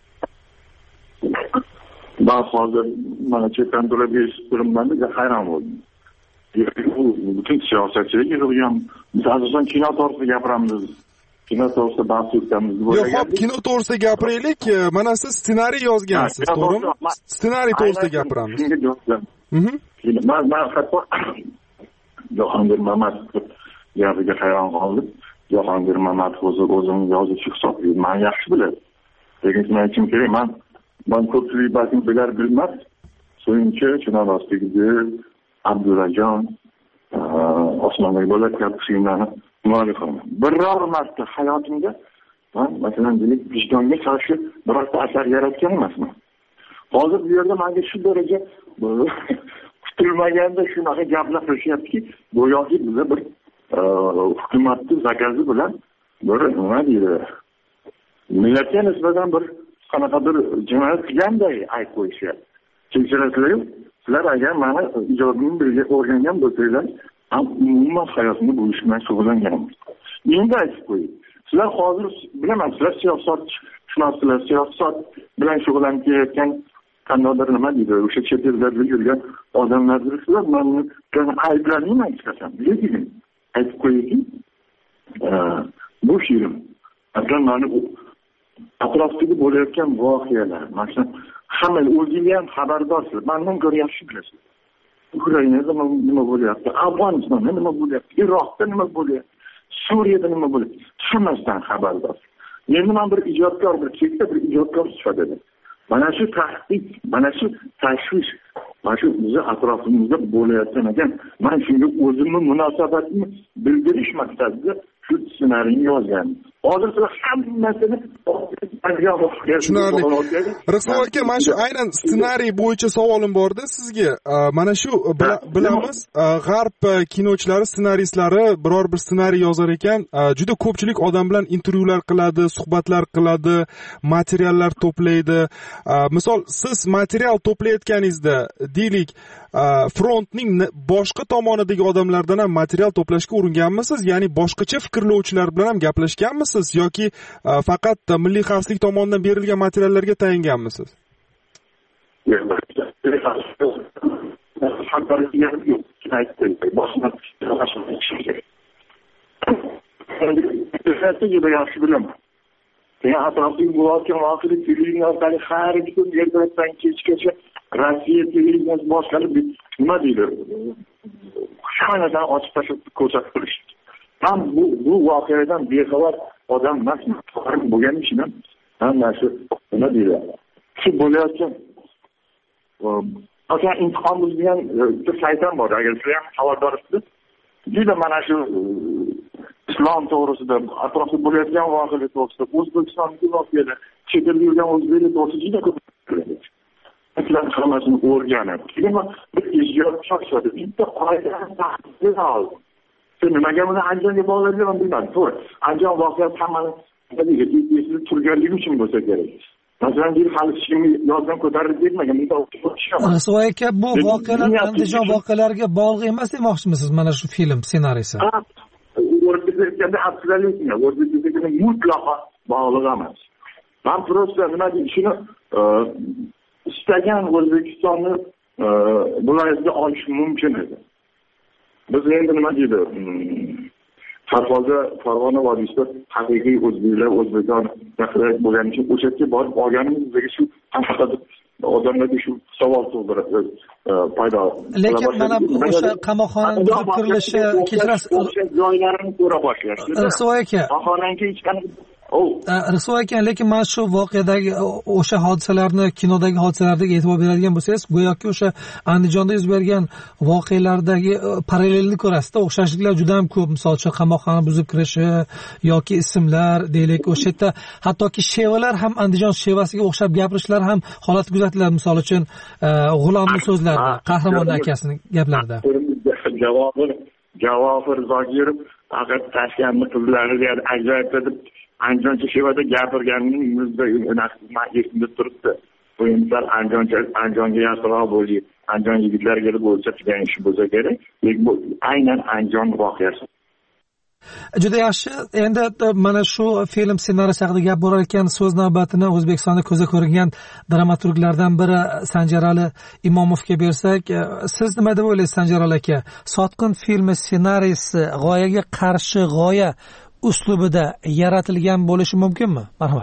Ben hozir mana chetdan turib eshitganimdan hayron bo'ldim. Bu butun siyosatchilik yig'ilgan. Biz asosan kino to'g'risida gapiramiz. Kino to'g'risida bahs yuritamiz. Yo'q, hop, kino to'g'risida gapiraylik. Mana siz ssenariy yozgansiz, to'g'rimi? Ssenariy to'g'risida gapiramiz. Mhm. Men men hatto Jahongir Mamatov gapiga hayron qoldim. Jahongir Mamatov o'zi o'zini yozuvchi hisoblaydi. Men yaxshi bilaman. Lekin men aytishim kerak, men men ko'pchilik balkim bilar bilmas. So'yinchi Chinonosdagi Abdurajon Osmonbek bo'layotgan filmlarni muallifiman. Biror marta hayotimda men masalan deylik vijdonga qarshi birorta asar yaratgan emasman. Hozir bu yerda menga shu daraja kutilmaganda shunaqa gaplar qilishyaptiki, go'yoki bizlar bir hukumatni zakazi bilan bir nima deydi, millatga nisbatan bir qanaqadir jinoyat qilganday aytib qo'yishyapti. Kechirasizlar, sizlar agar mani ijodimni birga o'rgangan bo'lsanglar, men umuman hayotimni bu ish bilan shug'ullanganman. Endi aytib qo'ying. Sizlar hozir bilaman, sizlar siyosat shunosizlar, siyosat bilan shug'ullanib kelayotgan qandaydir nima deydi, o'sha chet ellarda yurgan odamlardir. Sizlar meni ayblamayman hech qachon. Lekin aytib qo'yingki, bu film aslida mani atrofdagi bo'layotgan voqealar, masalan, hamma o'zingiz ham xabardorsiz. Mendan ko'ra yaxshi bilasiz. Ukrainada nima bo'lyapti, Afg'onistonda nima bo'lyapti, Iroqda nima bo'lyapti. Suriyada nima bo'ldi, hammasidan xabardor. Endi men bir ijodkor, bir keksa bir ijodkor sifatida mana shu tahdid, mana shu tashvish, mana shu bizni atrofimizda bo'layotgan ekan, men shunga o'zimni munosabatimni bildirish maqsadida shu ssenariyni yozgan. Hozir hammasini tushunarli. Risolat aka, mana shu aynan ssenariy bo'yicha savolim borda sizga. Mana shu bilamiz, g'arb kinochilari, ssenariystlari biror bir ssenariy yozar ekan, juda ko'pchilik odam bilan intervyular qiladi, suhbatlar qiladi, materiallar to'playdi. Misol, siz material to'playotganingizda, deylik, frontning boshqa tomonidagi odamlardan ham material to'plashga uringanmisiz? Ya'ni boshqacha fikrlovchilar bilan ham gaplashganmisiz yoki faqat milliy xavfsizlik tomonidan berilgan materiallarga tayanganmisiz? Sen atrofdagi bo'layotgan voqeani televideniya orqali har kun ertalabdan kechgacha Rossiya televideniyasi boshqarib nima deydi? Hamma narsani ochib tashlab ko'rsatib turishdi. Men bu bu voqeadan bexabar odam emasman. Bo'lganim uchun ham mana shu nima deydi? Shu bo'layotgan aka intiqomimiz degan bir saytim bor. Agar sizlar ham xabardorsiz, juda mana shu islom to'g'risida, atrofda bo'layotgan voqealar to'g'risida, O'zbekistondagi voqealar, chet elda yurgan o'zbeklar to'g'risida juda ko'p biladi. Sizlar hammasini o'rganib, keyin bir ijodkor sifatida bitta qoidadan tahlil oldim. Sen nimaga buni Andijonga bog'lagan bilmadim. To'g'ri, Andijon voqeasi hammani esida turganligi uchun bo'lsa kerak. Masalan, bir hali hech kim yozdan ko'tarib ketmagan. Risolat aka, bu voqealar Andijon voqealariga bog'liq emas demoqchimisiz mana shu film ssenariysi? O'zbekistonda absolyutno, O'zbekistonga mutlaqo bog'liq emas. Men prosta nima deyim, shuni istagan O'zbekistonni bularga olish mumkin edi. Biz endi nima deydi? Farg'ona, Farg'ona vodiysida haqiqiy o'zbeklar, O'zbekiston taqdir bo'lgani uchun o'sha yerga borib olganimizda shu haqiqat odamlarga shu savol tug'diradi, paydo. Lekin mana o'sha qamoqxonaning buzib kirilishi, kechirasiz, o'sha joylarini ko'ra boshlashdi. Risolat aka, qamoqxonaga hech qanday Risolat aka, lekin mana shu voqeadagi o'sha hodisalarni, kinodagi hodisalarga e'tibor beradigan bo'lsangiz, go'yoki o'sha Andijonda yuz bergan voqealardagi parallelni ko'rasiz-da, o'xshashliklar juda ham ko'p. Misol uchun qamoqxona buzib kirishi yoki ismlar, deylik, o'sha yerda hattoki shevalar ham Andijon shevasiga o'xshab gapirishlar ham holati kuzatiladi. Misol uchun G'ulomning so'zlarida, Qahramon akasining gaplarida. Javohir, Javohir Zokirov faqat tashkanni qizlari deydi, ajoyib deb Andijoncha shevada gapirganining o'zida esimda turibdi. Bu inson Andijoncha, Andijonga yaqinroq bo'ldi. Andijon yigitlari kelib o'lsa degan ish bo'lsa kerak. Lekin bu aynan Andijon voqeasi. Juda yaxshi. Endi mana shu film ssenariysi haqida gap borar ekan, so'z navbatini O'zbekistonda ko'zga ko'ringan dramaturglardan biri Sanjarali Imomovga bersak, siz nima deb o'ylaysiz Sanjarali aka? Sotqin filmi ssenariysi g'oyaga qarshi g'oya uslubida yaratilgan bo'lishi mumkinmi? Marhamat.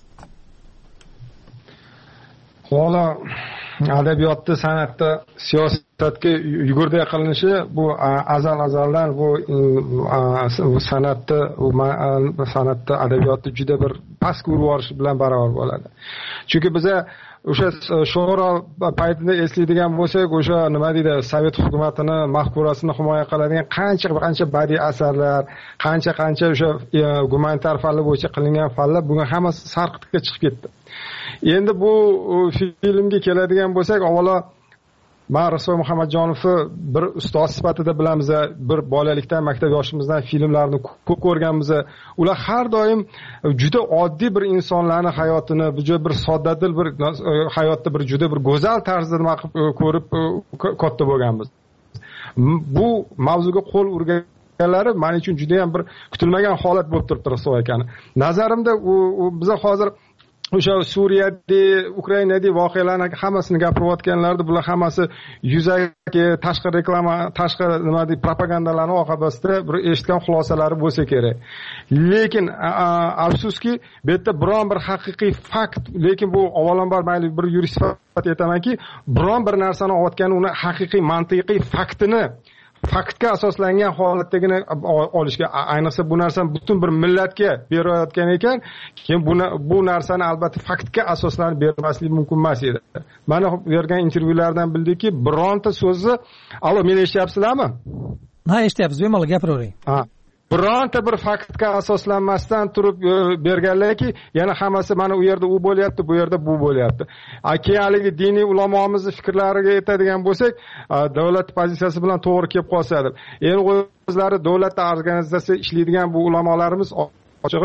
Xo'la, adabiyotda, san'atda siyosatga yugurday qilinishi bu azal azaldan bu san'atda san'atda adabiyotda juda bir pastga urib yuborishi bilan barobar bo'ladi. Chunki biza o'sha sho'ro paytida eslaydigan bo'lsak, o'sha nima deydi, Sovet hukumatini, mahkurasini himoya qiladigan qancha qancha badiiy asarlar, qancha qancha o'sha gumanitar fanlar bo'yicha qilingan fanlar bugun hammasi sarqitga chiqib ketdi. Endi bu filmga keladigan bo'lsak, avvalo men Rasul Muhammadjonovni bir ustoz sifatida bilamiz, bir bolalikdan, maktab yoshimizdan filmlarni ko'p ko'rganmiz. Ular har doim juda oddiy bir insonlarning hayotini, juda bir soddadil bir hayotda bir juda bir go'zal tarzda nima qilib ko'rib katta bo'lganmiz. Bu mavzuga qo'l urganlari men uchun juda ham bir kutilmagan holat bo'lib turibdi Rasul akani. Nazarimda u biz hozir o'sha Suriyada, Ukrainada voqealarning hammasini gapirayotganlarda bular hammasi yuzaki tashqi reklama, tashqi nima deb propagandalarning oqibatida bir eshitgan xulosalari bo'lsa kerak. Lekin afsuski, bu yerda biron bir haqiqiy fakt, lekin bu avvalambor mayli bir yurist sifatida aytamanki, biron bir narsani olayotgani uni haqiqiy mantiqiy faktini faktga asoslangan holatdagina olishga, ayniqsa bu narsani butun bir millatga berayotgan ekan, keyin buni bu narsani albatta faktga asoslanib bermaslik mumkin emas edi. Mana bergan intervyulardan bildiki, bironta so'zni, "Allo, meni eshityapsizlarmi?" Ha, eshityapsiz, bemalol gapiravering. Ha. Bironta bir faktga asoslanmasdan turib berganlarki, yana hammasi mana u yerda u bo'lyapti, bu yerda bu bo'lyapti. Keyin haligi diniy ulamomizni fikrlariga aytadigan bo'lsak, davlat pozitsiyasi bilan to'g'ri kelib qolsa deb. Endi o'zlari davlat organizatsiya ishlaydigan bu ulamolarimiz ochig'i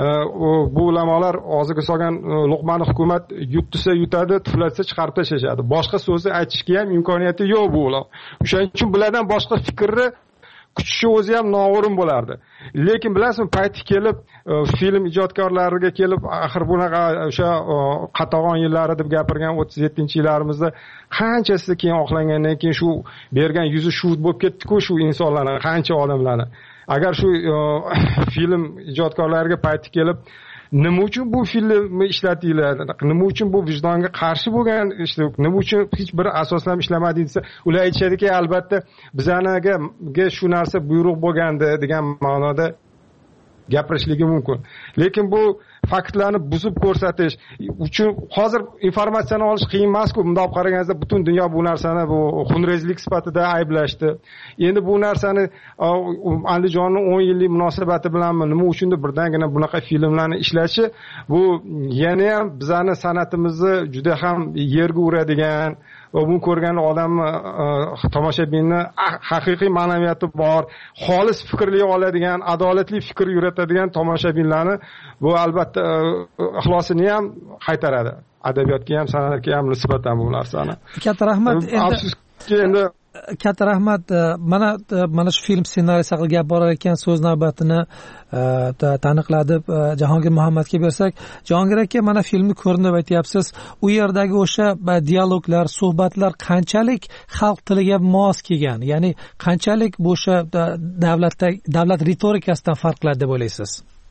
bu ulamolar og'ziga solgan luqmani hukumat yutsa yutadi, tuflatsa chiqarib tashlashadi. Boshqa so'zni aytishga ham imkoniyati yo'q bu ular. O'shaning uchun bulardan boshqa fikrni kutishi o'zi ham noo'rin bo'lardi. Lekin bilasizmi, payti kelib film ijodkorlariga kelib, axir bunaqa o'sha qatag'on yillari deb gapirgan o'ttiz yettinchi yillarimizda qanchasi keyin oqlangandan keyin shu bergan yuzi shu bo'lib ketdi-ku shu insonlarni, qancha odamlarni. Agar shu film ijodkorlariga payti kelib, nima uchun bu filmni ishlatinglar, nima uchun bu vijdonga qarshi bo'lgan ishlar, nima uchun hech bir asoslanib ishlamadi desa, ular aytishadiki, albatta bizaniga shu narsa buyruq bo'lgandi degan ma'noda gapirishligi mumkin. Lekin bu faktlarni buzib ko'rsatish uchun hozir informatsiyani olish qiyin emas-ku. Bunday qaraganingizda butun dunyo bu narsani bu xunrezlik sifatida ayblashdi. Endi bu narsani Andijonning o'n yillik munosabati bilanmi, nima uchundir birdangina bunaqa filmlarni ishlashi, bu yana ham bizani san'atimizni juda ham yerga uradigan va buni ko'rgan odam tomoshabinni haqiqiy ma'naviyati bor, xolis fikrli oladigan, adolatli fikr yuritadigan tomoshabinlarni bu albatta ixlosini ham qaytaradi. Adabiyotga ham, san'atga ham nisbatan bu narsani. Katta rahmat. Afsuski endi katta rahmat. Mana mana shu film ssenariysi haqida gap borar ekan, so'z navbatini taniqladi Jahongir Muhammadga bersak. Jahongir aka, mana filmni ko'rdim deb aytyapsiz. U yerdagi o'sha dialoglar, suhbatlar qanchalik xalq tiliga mos kelgan, ya'ni qanchalik bu o'sha davlatda davlat ritorikasidan farq qiladi deb o'ylaysiz?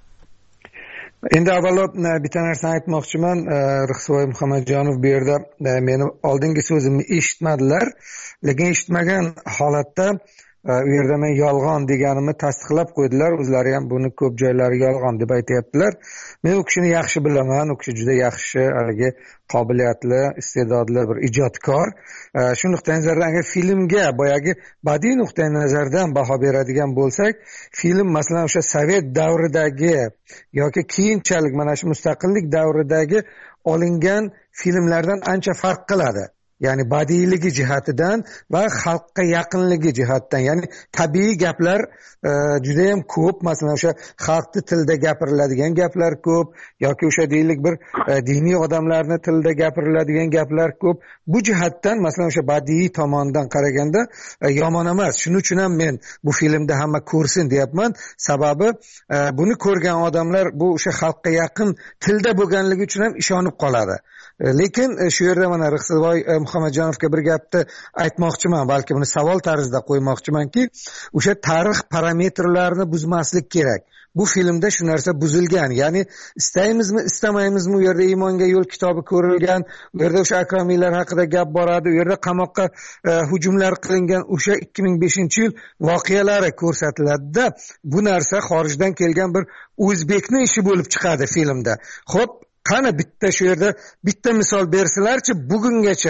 Endi avvalo bitta narsani aytmoqchiman. Rixsoy Muhammadjonov bu yerda meni oldingi so'zimni eshitmadilar, lekin eshitmagan holatda u yerda men yolg'on deganimni tasdiqlab qo'ydilar. O'zlari ham buni ko'p joylari yolg'on deb aytayaptilar. Men u kishini yaxshi bilaman. U kishi juda yaxshi, haligi qobiliyatli, iste'dodli bir ijodkor. Shu nuqtai nazardan agar filmga boyagi badiiy nuqtai nazardan baho beradigan bo'lsak, film masalan o'sha sovet davridagi yoki keyinchalik mana shu mustaqillik davridagi olingan filmlardan ancha farq qiladi. Ya'ni badiiyligi jihatidan va xalqqa yaqinligi jihatidan, ya'ni tabiiy gaplar e, juda ham ko'p. Masalan o'sha xalqni tilida gapiriladigan gaplar ko'p yoki o'sha deylik bir e, diniy odamlarni tilida gapiriladigan gaplar ko'p. Bu jihatdan masalan o'sha badiiy tomondan qaraganda e, yomon emas. Shuning uchun ham men bu filmda hamma ko'rsin deyapman. Sababi e, buni ko'rgan odamlar bu o'sha xalqqa yaqin tilda bo'lganligi uchun ham ishonib qoladi. Lekin shu yerda mana Rixsiboy Muhammadjonovga bir gapni aytmoqchiman, balki buni savol tarzida qo'ymoqchimanki, o'sha tarix parametrlarini buzmaslik kerak. Bu filmda shu narsa buzilgan. Ya'ni istaymizmi, istamaymizmi, u yerda Iymonga yo'l kitobi ko'rilgan, u yerda o'sha akromiylar haqida gap boradi, u yerda qamoqqa e, hujumlar qilingan o'sha ikki ming beshinchi yil voqealari ko'rsatiladi-da, bu narsa xorijdan kelgan bir o'zbekning ishi bo'lib chiqadi filmda. Xo'p, qani bitta shu yerda bitta misol bersalarchi, bugungacha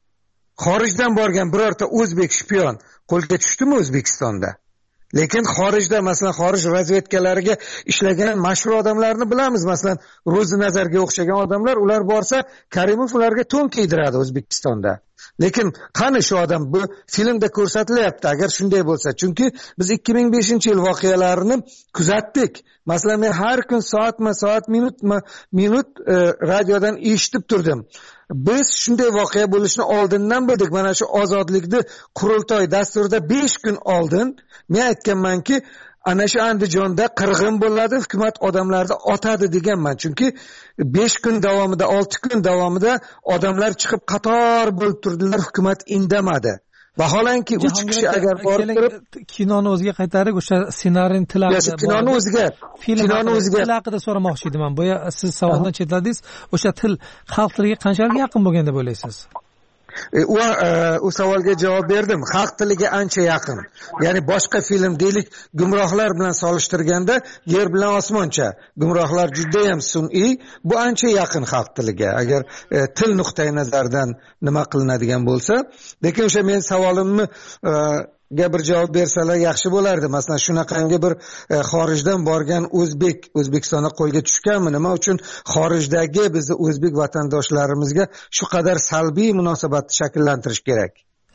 xorijdan borgan birorta o'zbek shpion qo'lga tushdimi O'zbekistonda? Lekin xorijda, masalan, xorij razvedkalariga ishlagan mashhur odamlarni bilamiz. Masalan, Ro'zi Nazarga o'xshagan odamlar, ular borsa Karimov ularga to'n kiydiradi O'zbekistonda. Lekin qani shu odam bu filmda ko'rsatilyapti agar shunday bo'lsa? Chunki biz ikki ming beshinchi yil voqealarini kuzatdik. Masalan, men har kun soatma-soat, minutma-minut e, radiodan eshitib turdim. Biz shunday voqea bo'lishini oldindan bildik. Mana shu ozodlikni qurultoy dasturida besh kun oldin men aytganmanki, ana shu Andijonda qirg'in bo'ladi, hukumat odamlarni otadi deganman. Chunki besh kun davomida, olti kun davomida odamlar chiqib qator bo'lib turdilar, hukumat indamadi. Vaholanki uch kishi agar borib turib kinoni o'ziga qaytarib, o'sha ssenariyni til haqida, kinoni o'ziga, kinoni o'ziga til haqida so'ramoqchi edim. Boya siz savoldan chetladingiz, o'sha til xalq tiliga qanchalik yaqin bo'lgan deb o'ylaysiz? u u savolga javob berdim. Xalq tiliga ancha yaqin. Ya'ni boshqa film deylik Gumrohlar bilan solishtirganda yer bilan osmoncha. Gumrohlar juda ham sun'iy, bu ancha yaqin xalq tiliga agar e, til nuqtai nazaridan nima qilinadigan bo'lsa. Lekin o'sha men savolimni e, ga bir javob bersalar yaxshi bo'lardi. Masalan, shunaqangi bir e, xorijdan borgan o'zbek O'zbekistonda qo'lga tushganmi? Nima uchun xorijdagi bizni o'zbek vatandoshlarimizga shu qadar salbiy munosabatni shakllantirish kerak?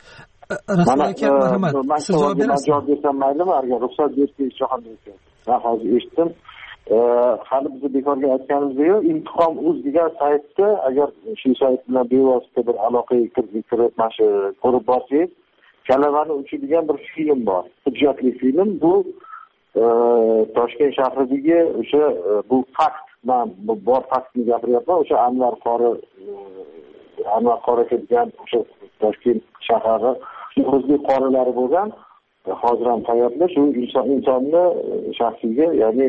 Rasul aka, marhamat. Siz javob berasiz. Javob bersam maylimi? Agar ruxsat bersangiz, jahon ekan. Men hozir eshitdim. Hali biz bekorga aytganimizdek, Intiqom.uz degan saytda agar shu sayt bilan bevosita bir aloqaga kirib, mana shu ko'rib borsangiz, Kalavani uchi degan bir film bor. Hujjatli film. Bu e, Toshkent shahridagi o'sha e, bu fakt, men bu bor faktni gapiryapman. O'sha Anvar qori e, Anvar qori degan o'sha Toshkent shahri o'zbek qorilari bo'lgan. E, hozir ham hayotda shu inson insonni shaxsiga, ya'ni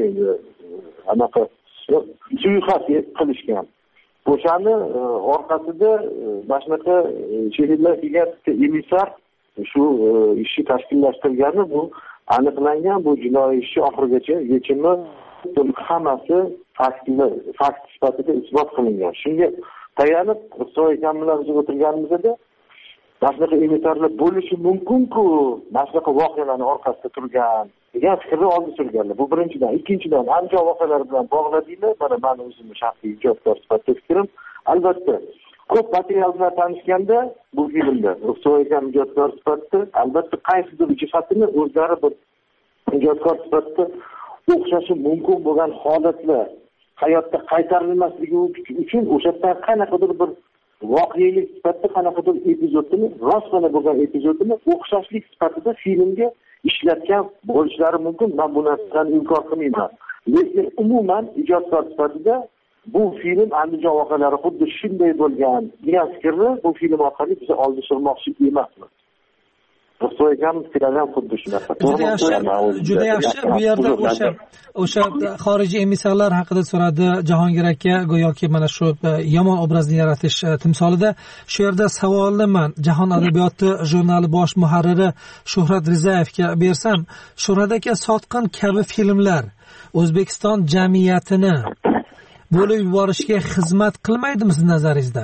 anaqa suiqasd qilishgan. O'shani e, orqasida mana shunaqa shehidlar degan emissar shu ishni tashkillashtirgani bu aniqlangan. Bu jinoiy ishni oxirigacha yechimi hammasi faktli fakt sifatida isbot qilingan. Shunga tayanib Isoy akam bilan biz o'tirganimizda mana shunaqa emissarlar bo'lishi mumkin-ku, mana shunaqa voqealarni orqasida turgan degan fikrni oldi surganlar. Bu birinchidan. Ikkinchidan, Andijon voqealari bilan bog'ladinglar. Mana men o'zimni shaxsiy ijodkor sifatida fikrim. Albatta ko'p material bilan tanishganda bu filmda Ruxsoy akam ijodkor sifatida albatta qaysidir jihatini o'zlari bir ijodkor sifatida o'xshashi mumkin bo'lgan holatlar hayotda qaytarilmasligi uchun o'shadan qanaqadir bir voqelik sifatida qanaqadir epizodni, rostgina bo'lgan epizodni o'xshashlik sifatida filmga ishlatgan bo'lishlari mumkin. Men bu narsani inkor qilmayman. Lekin umuman ijodkor sifatida bu film Andijon voqealari xuddi shunday bo'lgan degan fikrni bu film orqali biz oldi surmoqchi emasmiz. Ruxsoy akam fikrlari ham xuddi shunaqa. Juda yaxshi, juda yaxshi. Bu yerda o'sha o'sha xorijiy emissarlar haqida so'radi Jahongir aka, go'yoki mana shu yomon obrazni yaratish timsolida. Shu yerda savolni men Jahon adabiyoti jurnali bosh muharriri Shuhrat Rizayevga bersam, Shuhrat aka, Sotqin kabi filmlar O'zbekiston jamiyatini bo'lib yuborishga xizmat qilmaydimi siz nazaringizda?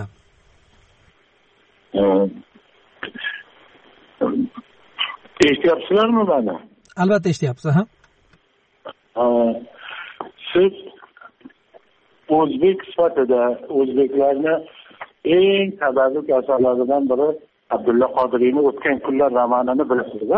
Eshityapsizlarmi buni? Albatta eshityapsiz, ha. Siz o'zbek sifatida o'zbeklarni eng tabarruk asarlaridan biri Abdulla Qodiriyning O'tgan kunlar romanini bilasizmi?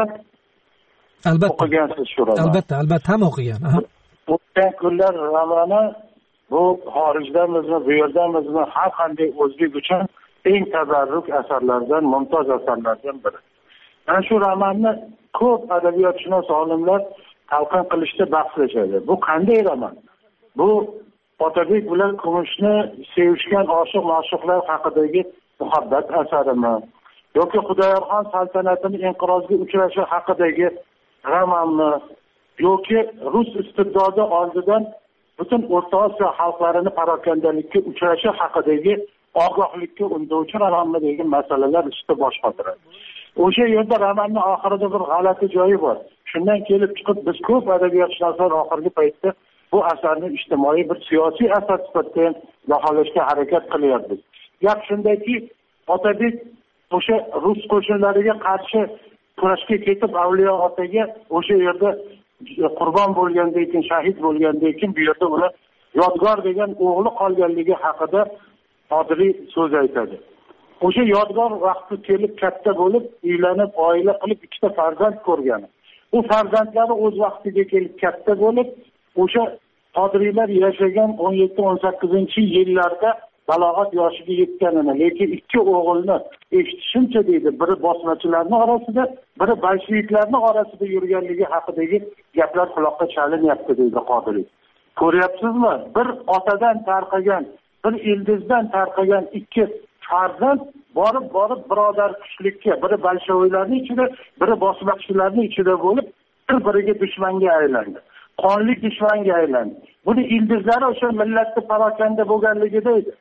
Albatta. O'qigansiz shu romanni. Albatta, albatta ham o'qigan. O'tgan kunlar romani bu xorijdamizmi, bu yerdamizmi, har qanday o'zbek uchun eng tabarruk asarlardan, mumtoz asarlardan biri. Mana shu romanni ko'p adabiyotshunos olimlar talqin qilishda bahslashadi. Bu qanday roman? Bu Otabek bilan Kumushni sevishgan oshiq-ma'shuqlar haqidagi muhabbat asarimi? Yoki Xudoyorxon saltanatining inqirozga uchrashi haqidagi romanmi? Yoki rus istibdodi oldidan butun O'rta Osiyo xalqlarini parokandalikka uchrashi haqidagi ogohlikka undovchi romanmi degan masalalar ustida bosh qotiradi. O'sha yerda romanning oxirida bir g'alati joyi bor. Shundan kelib chiqib biz ko'p adabiyotshunoslar oxirgi paytda bu asarni ijtimoiy bir siyosiy asar sifatida baholashga harakat qilyapmiz. Gap shundaki, Otabek o'sha rus qo'shinlariga qarshi kurashga ketib Avliyo otaga o'sha yerda qurbon bo'lgandan keyin, shahid bo'lgandan keyin bu yerda uni Yodgor degan o'g'li qolganligi haqida Qodiriy so'z aytadi. O'sha Yodgor vaqti kelib katta bo'lib, uylanib, oila qilib ikkita farzand ko'rgan. U farzandlari o'z vaqtiga kelib katta bo'lib, o'sha Qodiriylar yashagan o'n yetti o'n sakkizinchi yillarda balog'at yoshiga yetganini, lekin ikki o'g'ilni eshitishimcha deydi, biri bosmachilarning orasida, biri bolsheviklarning orasida yurganligi haqidagi gaplar quloqqa chalinyapti deydi Qodiriy. Ko'ryapsizmi? Bir otadan tarqagan, bir ildizdan tarqagan ikki farzand borib borib birodar kuchlikka, biri bolsheviklarning ichida, biri bosmachilarning ichida bo'lib, bir-biriga dushmanga aylandi. Qonli dushmanga aylandi. Buni ildizlari o'sha millatni parokanda bo'lganligida edi.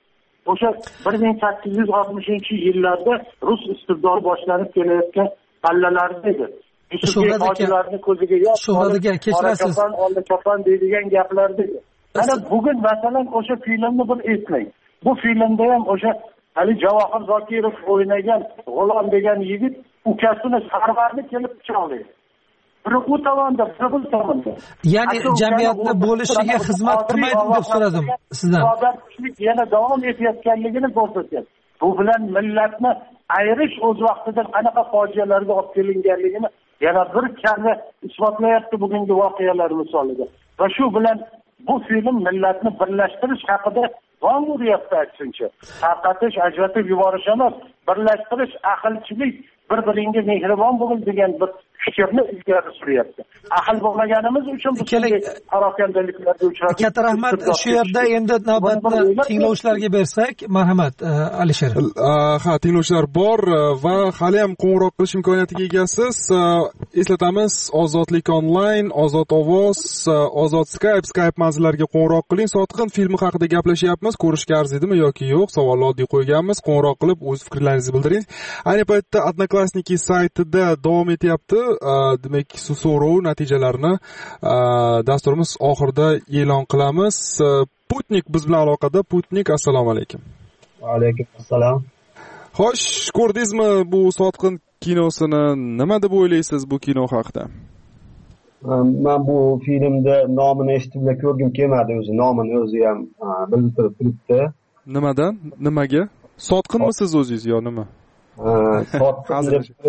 o'sha bir ming sakkiz yuz oltmishinchi yillarda rus istibdodi boshlanib kelayotgan pallalarida edi. Yusufbek hojilarni ko'ziga yosh Shuhrat aka, kechirasiz. oldi kapan deydigan gaplarda edi. Ana bugun masalan o'sha filmni bir eslang. Bu filmda ham o'sha Ali Javohir Zokirov o'ynagan G'ulom degan yigit ukasini Sarvarni kelib pichoqlaydi. Biri u tomonda, biri bu tomonda. Ya'ni jamiyatni bo'lishiga xizmat qilmaydi deb so'radim sizdan. Odamchilik yana davom etayotganligini ko'rsatgan. Bu bilan millatni ayirish o'z vaqtida qanaqa fojialarga olib kelinganligini yana bir karra isbotlayapti bugungi voqealar misolida. Va shu bilan bu film millatni birlashtirish haqida g'ong uryapti aksincha. Tarqatish, ajratib yuborish emas, birlashtirish, aqlchilik, bir-biringga mehribon bo'l degan bir fikrni ilgari suryapti. Aql bo'lmaganimiz uchun bu parokandaliklarga uchrayapti. Katta rahmat. Shu yerda endi navbatni tinglovchilarga bersak, marhamat Alisher. Ha, tinglovchilar bor va hali ham qo'ng'iroq qilish imkoniyatiga egasiz. Eslatamiz, Ozodlik onlayn, Ozod ovoz, Ozod Skype, Skype manzillariga qo'ng'iroq qiling. Sotqin filmi haqida gaplashyapmiz. Ko'rishga arziydimi yoki yo'q? Savolni oddiy qo'yganmiz. Qo'ng'iroq qilib o'z fikrlaringizni bildiring. Ayni paytda Odnoklassniki saytida davom etyapti. Demak, so'rov natijalarini dasturimiz oxirida e'lon qilamiz. Putnik biz bilan aloqada. Putnik, assalomu alaykum. Va alaykum assalom. Xo'sh, ko'rdingizmi bu Sotqin kinosini? Nima deb o'ylaysiz bu kino haqida? Men bu filmda nomini eshitib ko'rgim kelmadi o'zi. Nomini o'zi ham bildirib turibdi. Nimadan? Nimaga? Sotqinmisiz o'zingiz yo nima? Sotqin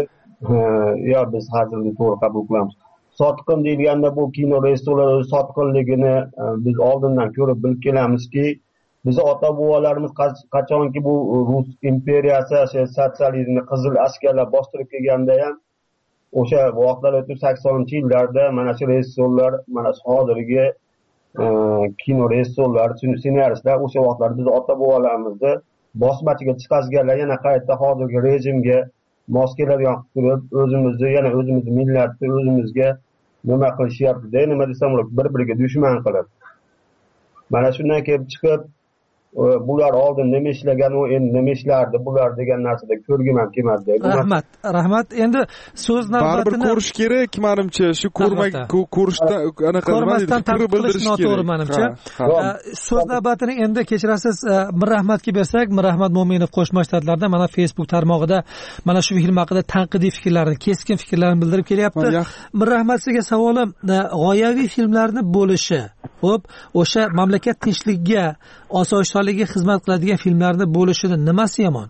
yo biz hozirda to'g'ri qabul qilamiz. Sotqin deyilganda bu kino rejissyorlar sotqinligini biz oldindan ko'rib bilib kelamizki, biz ota bobolarimiz qachonki bu Rus imperiyasi, sotsializmni qizil askarlar bostirib kelganda ham o'sha voqealar o'tib saksoninchi yillarda mana shu rejissyorlar, mana shu hozirgi kino rejissyorlar, ssenaristlar o'sha vaqtlarda biz ota bobolarimizni bosmachiga chiqazganlar yana qayta hozirgi rejimga mos keladigan qilib turib, o'zimizni, yana o'zimizni millatni o'zimizga nima qilishyapti, nima desam bo'ladi, bir-biriga dushman qilib. Mana shundan kelib chiqib, bular oldin nima ishlagan, u endi nima ishlardi, bular degan narsada ko'rgim ham kelmadi. Rahmat, rahmat. Endi so'z navbatini baribir ko'rish kerak, menimcha, shu ko'rmak ko'rishdan anaqa nima deydi, fikr bildirish kerak. Menimcha. So'z navbatini endi kechirasiz, Mirrahmatga bersak, Mirrahmat Mo'minov Qo'shma Shtatlarda mana Facebook tarmog'ida mana shu film haqida tanqidiy fikrlarini, keskin fikrlarini bildirib kelyapti. Mirrahmat, sizga savolim, g'oyaviy filmlarni bo'lishi, xo'p, o'sha mamlakat tinchligiga, osoyishtaligiga xizmat qiladigan filmlarni bo'lishini nimasi yomon?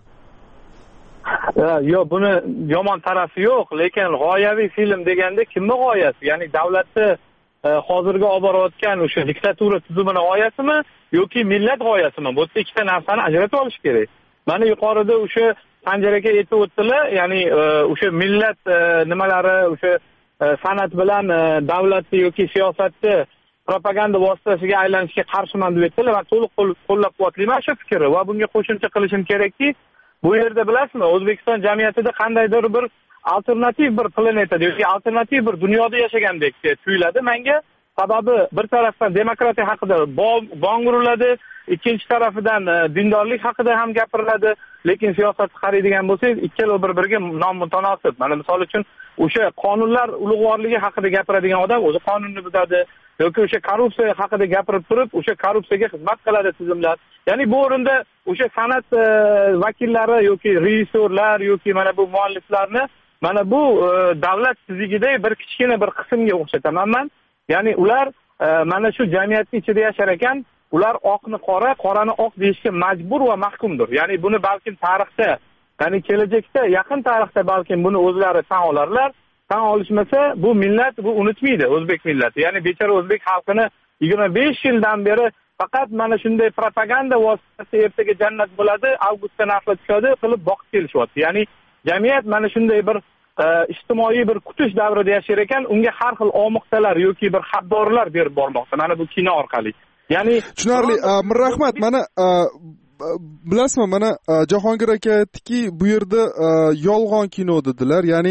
Yo'q, buni yomon tarafi yo'q, lekin g'oyaviy film deganda kimning g'oyasi? Ya'ni davlatni hozirgi olib borayotgan o'sha diktatura tuzumini g'oyasimi yoki millat g'oyasimi? Bu ikkita narsani ajratib olish kerak. Mana yuqorida o'sha Sanjar aka aytib o'tdilar, ya'ni o'sha millat nimalari, o'sha san'at bilan davlatni yoki siyosatni propaganda vositasiga aylanishga qarshiman deb aytdilar. Men to'liq qo'llab-quvvatlayman shu fikrni va bunga qo'shimcha qilishim kerakki, bu yerda bilasizmi, O'zbekiston jamiyatida qandaydir bir alternativ bir planetada yoki alternativ bir dunyoda yashagandek tuyuladi menga. Sababi bir tarafdan demokratiya haqida bong uriladi, ikkinchi tarafidan dindorlik haqida ham gapiriladi, lekin siyosatni qaraydigan bo'lsangiz, ikkalovi bir-biriga nomutanosib. Mana misol uchun o'sha qonunlar ulug'vorligi haqida gapiradigan odam o'zi qonunni buzadi yoki o'sha korrupsiya haqida gapirib turib, o'sha korrupsiyaga xizmat qiladi tizimlar. Ya'ni bu o'rinda o'sha san'at vakillari yoki rejissyorlar yoki mana bu mualliflarni mana bu davlat tizimida bir kichkina bir qismga o'xshataman men. Ya'ni ular mana shu jamiyatning ichida yashar ekan, ular oqni qora, qorani oq deyishga majbur va mahkumdir. Ya'ni buni balkim tarixda, ya'ni kelajakda, yaqin tarixda balkim buni o'zlari tan olarlar. Tan olishmasa, bu millat bu unutmaydi, o'zbek millati. Ya'ni bechora o'zbek xalqini yigirma besh yildan beri faqat mana shunday propaganda vositasi ertaga jannat bo'ladi, avgustda narxlar tushadi qilib boqib kelishyapti. Ya'ni jamiyat mana shunday bir ijtimoiy bir kutish davrida yashar ekan, unga har xil omoqdalar yoki bir xabarlar berib bormoqda. Mana bu kino orqali. Ya'ni tushunarli. Rahmat, mana bilasizmi, mana Jahongir aka aytdiki, bu yerda yolg'on kino dedilar. Ya'ni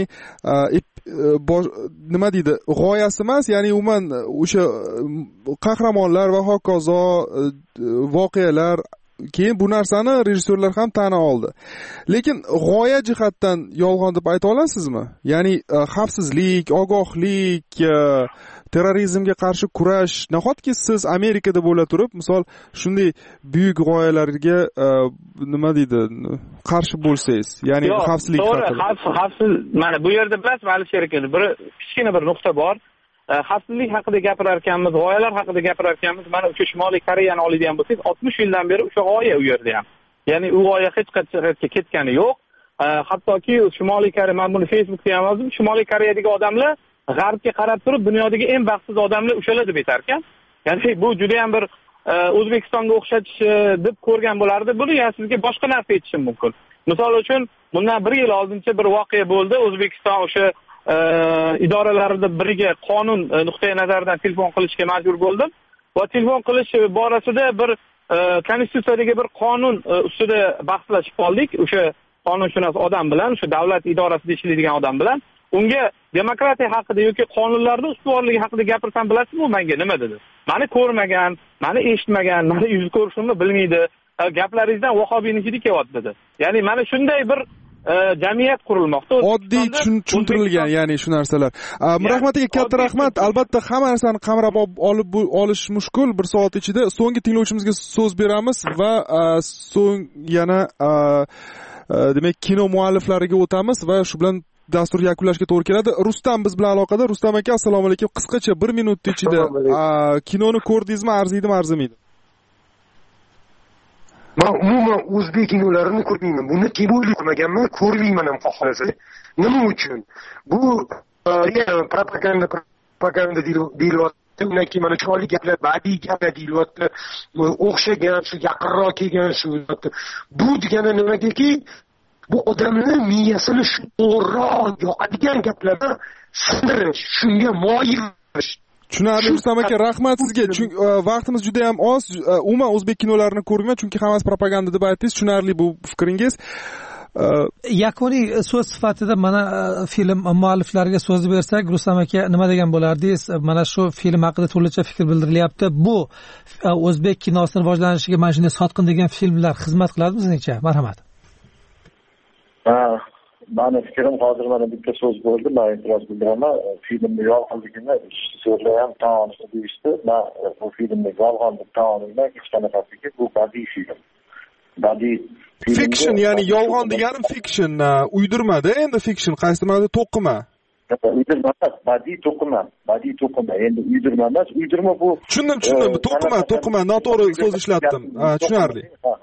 nima deydi, g'oyasi emas, ya'ni umuman o'sha qahramonlar va hokazo voqealar keyin bu narsani rejissyorlar ham tan oldi. Lekin g'oya jihatdan yolg'on deb ayta olasizmi? Ya'ni xavfsizlik, ogohlik, terrorizmga qarshi kurash, nahotki siz Amerikada bo'la turib, misol shunday buyuk g'oyalarga nima deydi, qarshi bo'lsangiz, ya'ni xavfsizlik haqida. Xavfsiz, mana bu yerda bilasizmi Alisher aka, bir kichkina bir nuqta bor. Xavfsizlik haqida gapirar ekanmiz, g'oyalar haqida gapirar ekanmiz. Mana o'sha Shimoliy Koreyani oladigan bo'lsangiz, oltmish yildan beri o'sha g'oya u yerda ham. Ya'ni u g'oya hech qachon ketgani yo'q. Hattoki Shimoliy Koreya, men buni Facebookda ham yozdim, Shimoliy Koreyadagi odamlar g'arbga qarab turib dunyodagi eng baxtsiz odamlar o'shalar deb aytar ekan. Ya'ni bu juda ham bir O'zbekistonga o'xshatish deb ko'rgan bo'lardi. Buni ya sizga boshqa narsa aytishim mumkin. Misol uchun, bundan bir yil oldincha bir voqea bo'ldi. O'zbekiston o'sha idoralarida biriga qonun nuqtai nazaridan telefon qilishga majbur bo'ldim va telefon qilish borasida bir konstitutsiyadagi bir qonun ustida bahslashib qoldik. O'sha qonunshunos odam bilan, o'sha davlat idorasida ishlaydigan odam bilan unga demokratiya haqida yoki qonunlarning ustuvorligi haqida gapirsam, bilasizmi, menga nima dedi? Meni ko'rmagan, meni eshitmagan, meni yuz ko'rishimni bilmaydi. Gaplaringizdan vahobiynikida kelyapti dedi. Ya'ni mana shunday bir jamiyat qurilmoqda. Oddiy tushuntirilgan, ya'ni shu narsalar. Rahmat aka, katta rahmat. Albatta hamma narsani qamrab olib olish mushkul. Bir soat ichida so'nggi tinglovchimizga so'z beramiz va so'ng yana demak kino mualliflariga o'tamiz va shu bilan dastur yakunlashga to'g'ri keladi. Rustam biz bilan aloqada. Rustam aka, assalomu alaykum. Qisqacha bir minut ichida kinoni ko'rdingizmi, arziydimi, arzimaydi? Men umuman o'zbek kinolarini ko'rmayman. Buni kino'li ko'rmaganman, ko'rmayman ham xohlasa. Nima uchun? Bu propaganda propaganda deyilyapti. Undan keyin mana chiroyli gaplar, badiiy gaplar deyilyapti. O'xshagan, shu yaqinroq kelgan shu. Bu degani nimagaki? Bu odamning miyasini shu to'g'riroq yoqadigan gaplarni sindirish, shunga moyil qilish. Tushunarli Rustam aka, rahmat sizga. Chunki vaqtimiz juda ham oz. Umuman o'zbek kinolarini ko'rmayman, chunki hammasi propaganda deb aytdingiz. Tushunarli bu fikringiz. Yakuniy so'z sifatida mana film mualliflariga so'z bersak, Rustam aka nima degan bo'lardingiz? Mana shu film haqida turlicha fikr bildirilyapti. Bu o'zbek kinosining rivojlanishiga mana shunday sotqin degan filmlar xizmat qiladimi sizningcha? Marhamat. Mani fikrim hozir mana bitta so'z bo'ldi, men e'tiroz bildiraman. Filmni yolg'onligini rejissyorlar ham tan olishni deyishdi. Men bu filmni yolg'on deb tan olmayman, hech qanaqasiga. Bu badiiy film. Badiiy fiction, ya'ni yolg'on deganim fiction, uydirmada. Endi fiction qaysi ma'noda? To'qima. Uydirma emas, badiiy to'qima. Badiiy to'qima. Endi uydirma emas, uydirma bu. Tushundim, tushundim. To'qima, to'qima, noto'g'ri so'z ishlatdim. Tushunarli.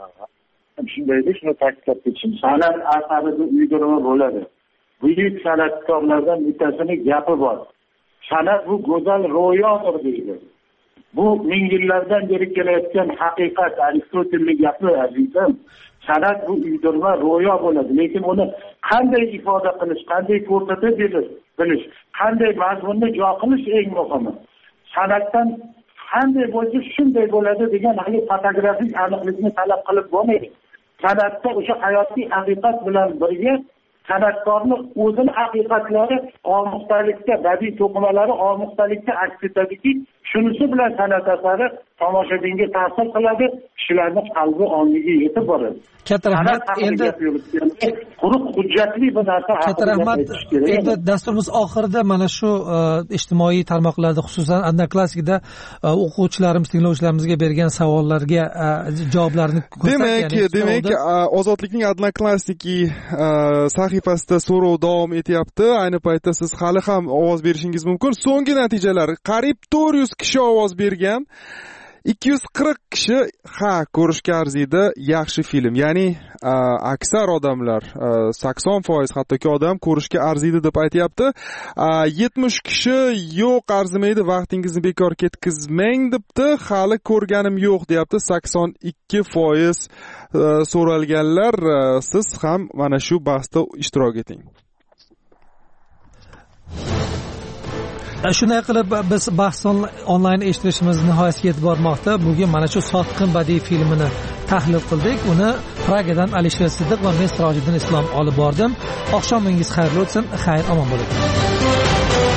Shundaydi, shuni ta'kidlab ketishim. San'at asarida uydirma bo'ladi. Buyuk san'atkorlardan bittasining gapi bor. San'at bu go'zal ro'yodir deydi. Bu ming yillardan beri kelayotgan haqiqat, Aristotelning gapi azizim. San'at bu uydirma ro'yo bo'ladi, lekin uni qanday ifoda qilish, qanday ko'rsatib bilish, qanday mazmunni jo qilish eng muhimi. San'atdan qanday bo'lsa shunday bo'ladi degan hali fotografik aniqlikni talab qilib bo'lmaydi. San'atda o'sha hayotiy haqiqat bilan birga san'atkorning o'zini haqiqatlari omuqtalikda, badiiy to'qimalari omuqtalikda aks etadiki, shunisi bilan san'at asari tomoshabinga ta'sir qiladi, kishilarning qalbi ongiga yetib boradi. Katta rahmat. Endi quruq hujjatli bir narsa haqida. Katta rahmat. Endi dasturimiz oxirida mana shu ijtimoiy tarmoqlarda, xususan Odnoklassnikda o'quvchilarimiz, tinglovchilarimizga bergan savollarga javoblarni ko'rsak, demak, demak, Ozodlikning Odnoklassniki sahifasida so'rov davom etyapti. Ayni paytda siz hali ham ovoz berishingiz mumkin. So'nggi natijalar qariyb to'rt yuz kishi ovoz bergan. ikki yuz qirq kishi ha, ko'rishga arziydi, yaxshi film. Ya'ni aksar odamlar, sakson foiz hattoki odam ko'rishga arziydi deb aytayapti. yetmish kishi yo'q, arzimaydi, vaqtingizni bekor ketkazmang debdi. Hali ko'rganim yo'q deyapti. sakson ikki foiz so'ralganlar. Siz ham mana shu bahsda ishtirok eting. Shunday qilib biz bahs onlayn eshittirishimiz nihoyasiga yetib bormoqda. Bugun mana shu Sotqin badiiy filmini tahlil qildik. Uni Pragadan Alisher Siddiq va men Sirojiddin Islom olib bordim. Oqshomingiz xayrli o'tsin. Xayr, omon bo'ling.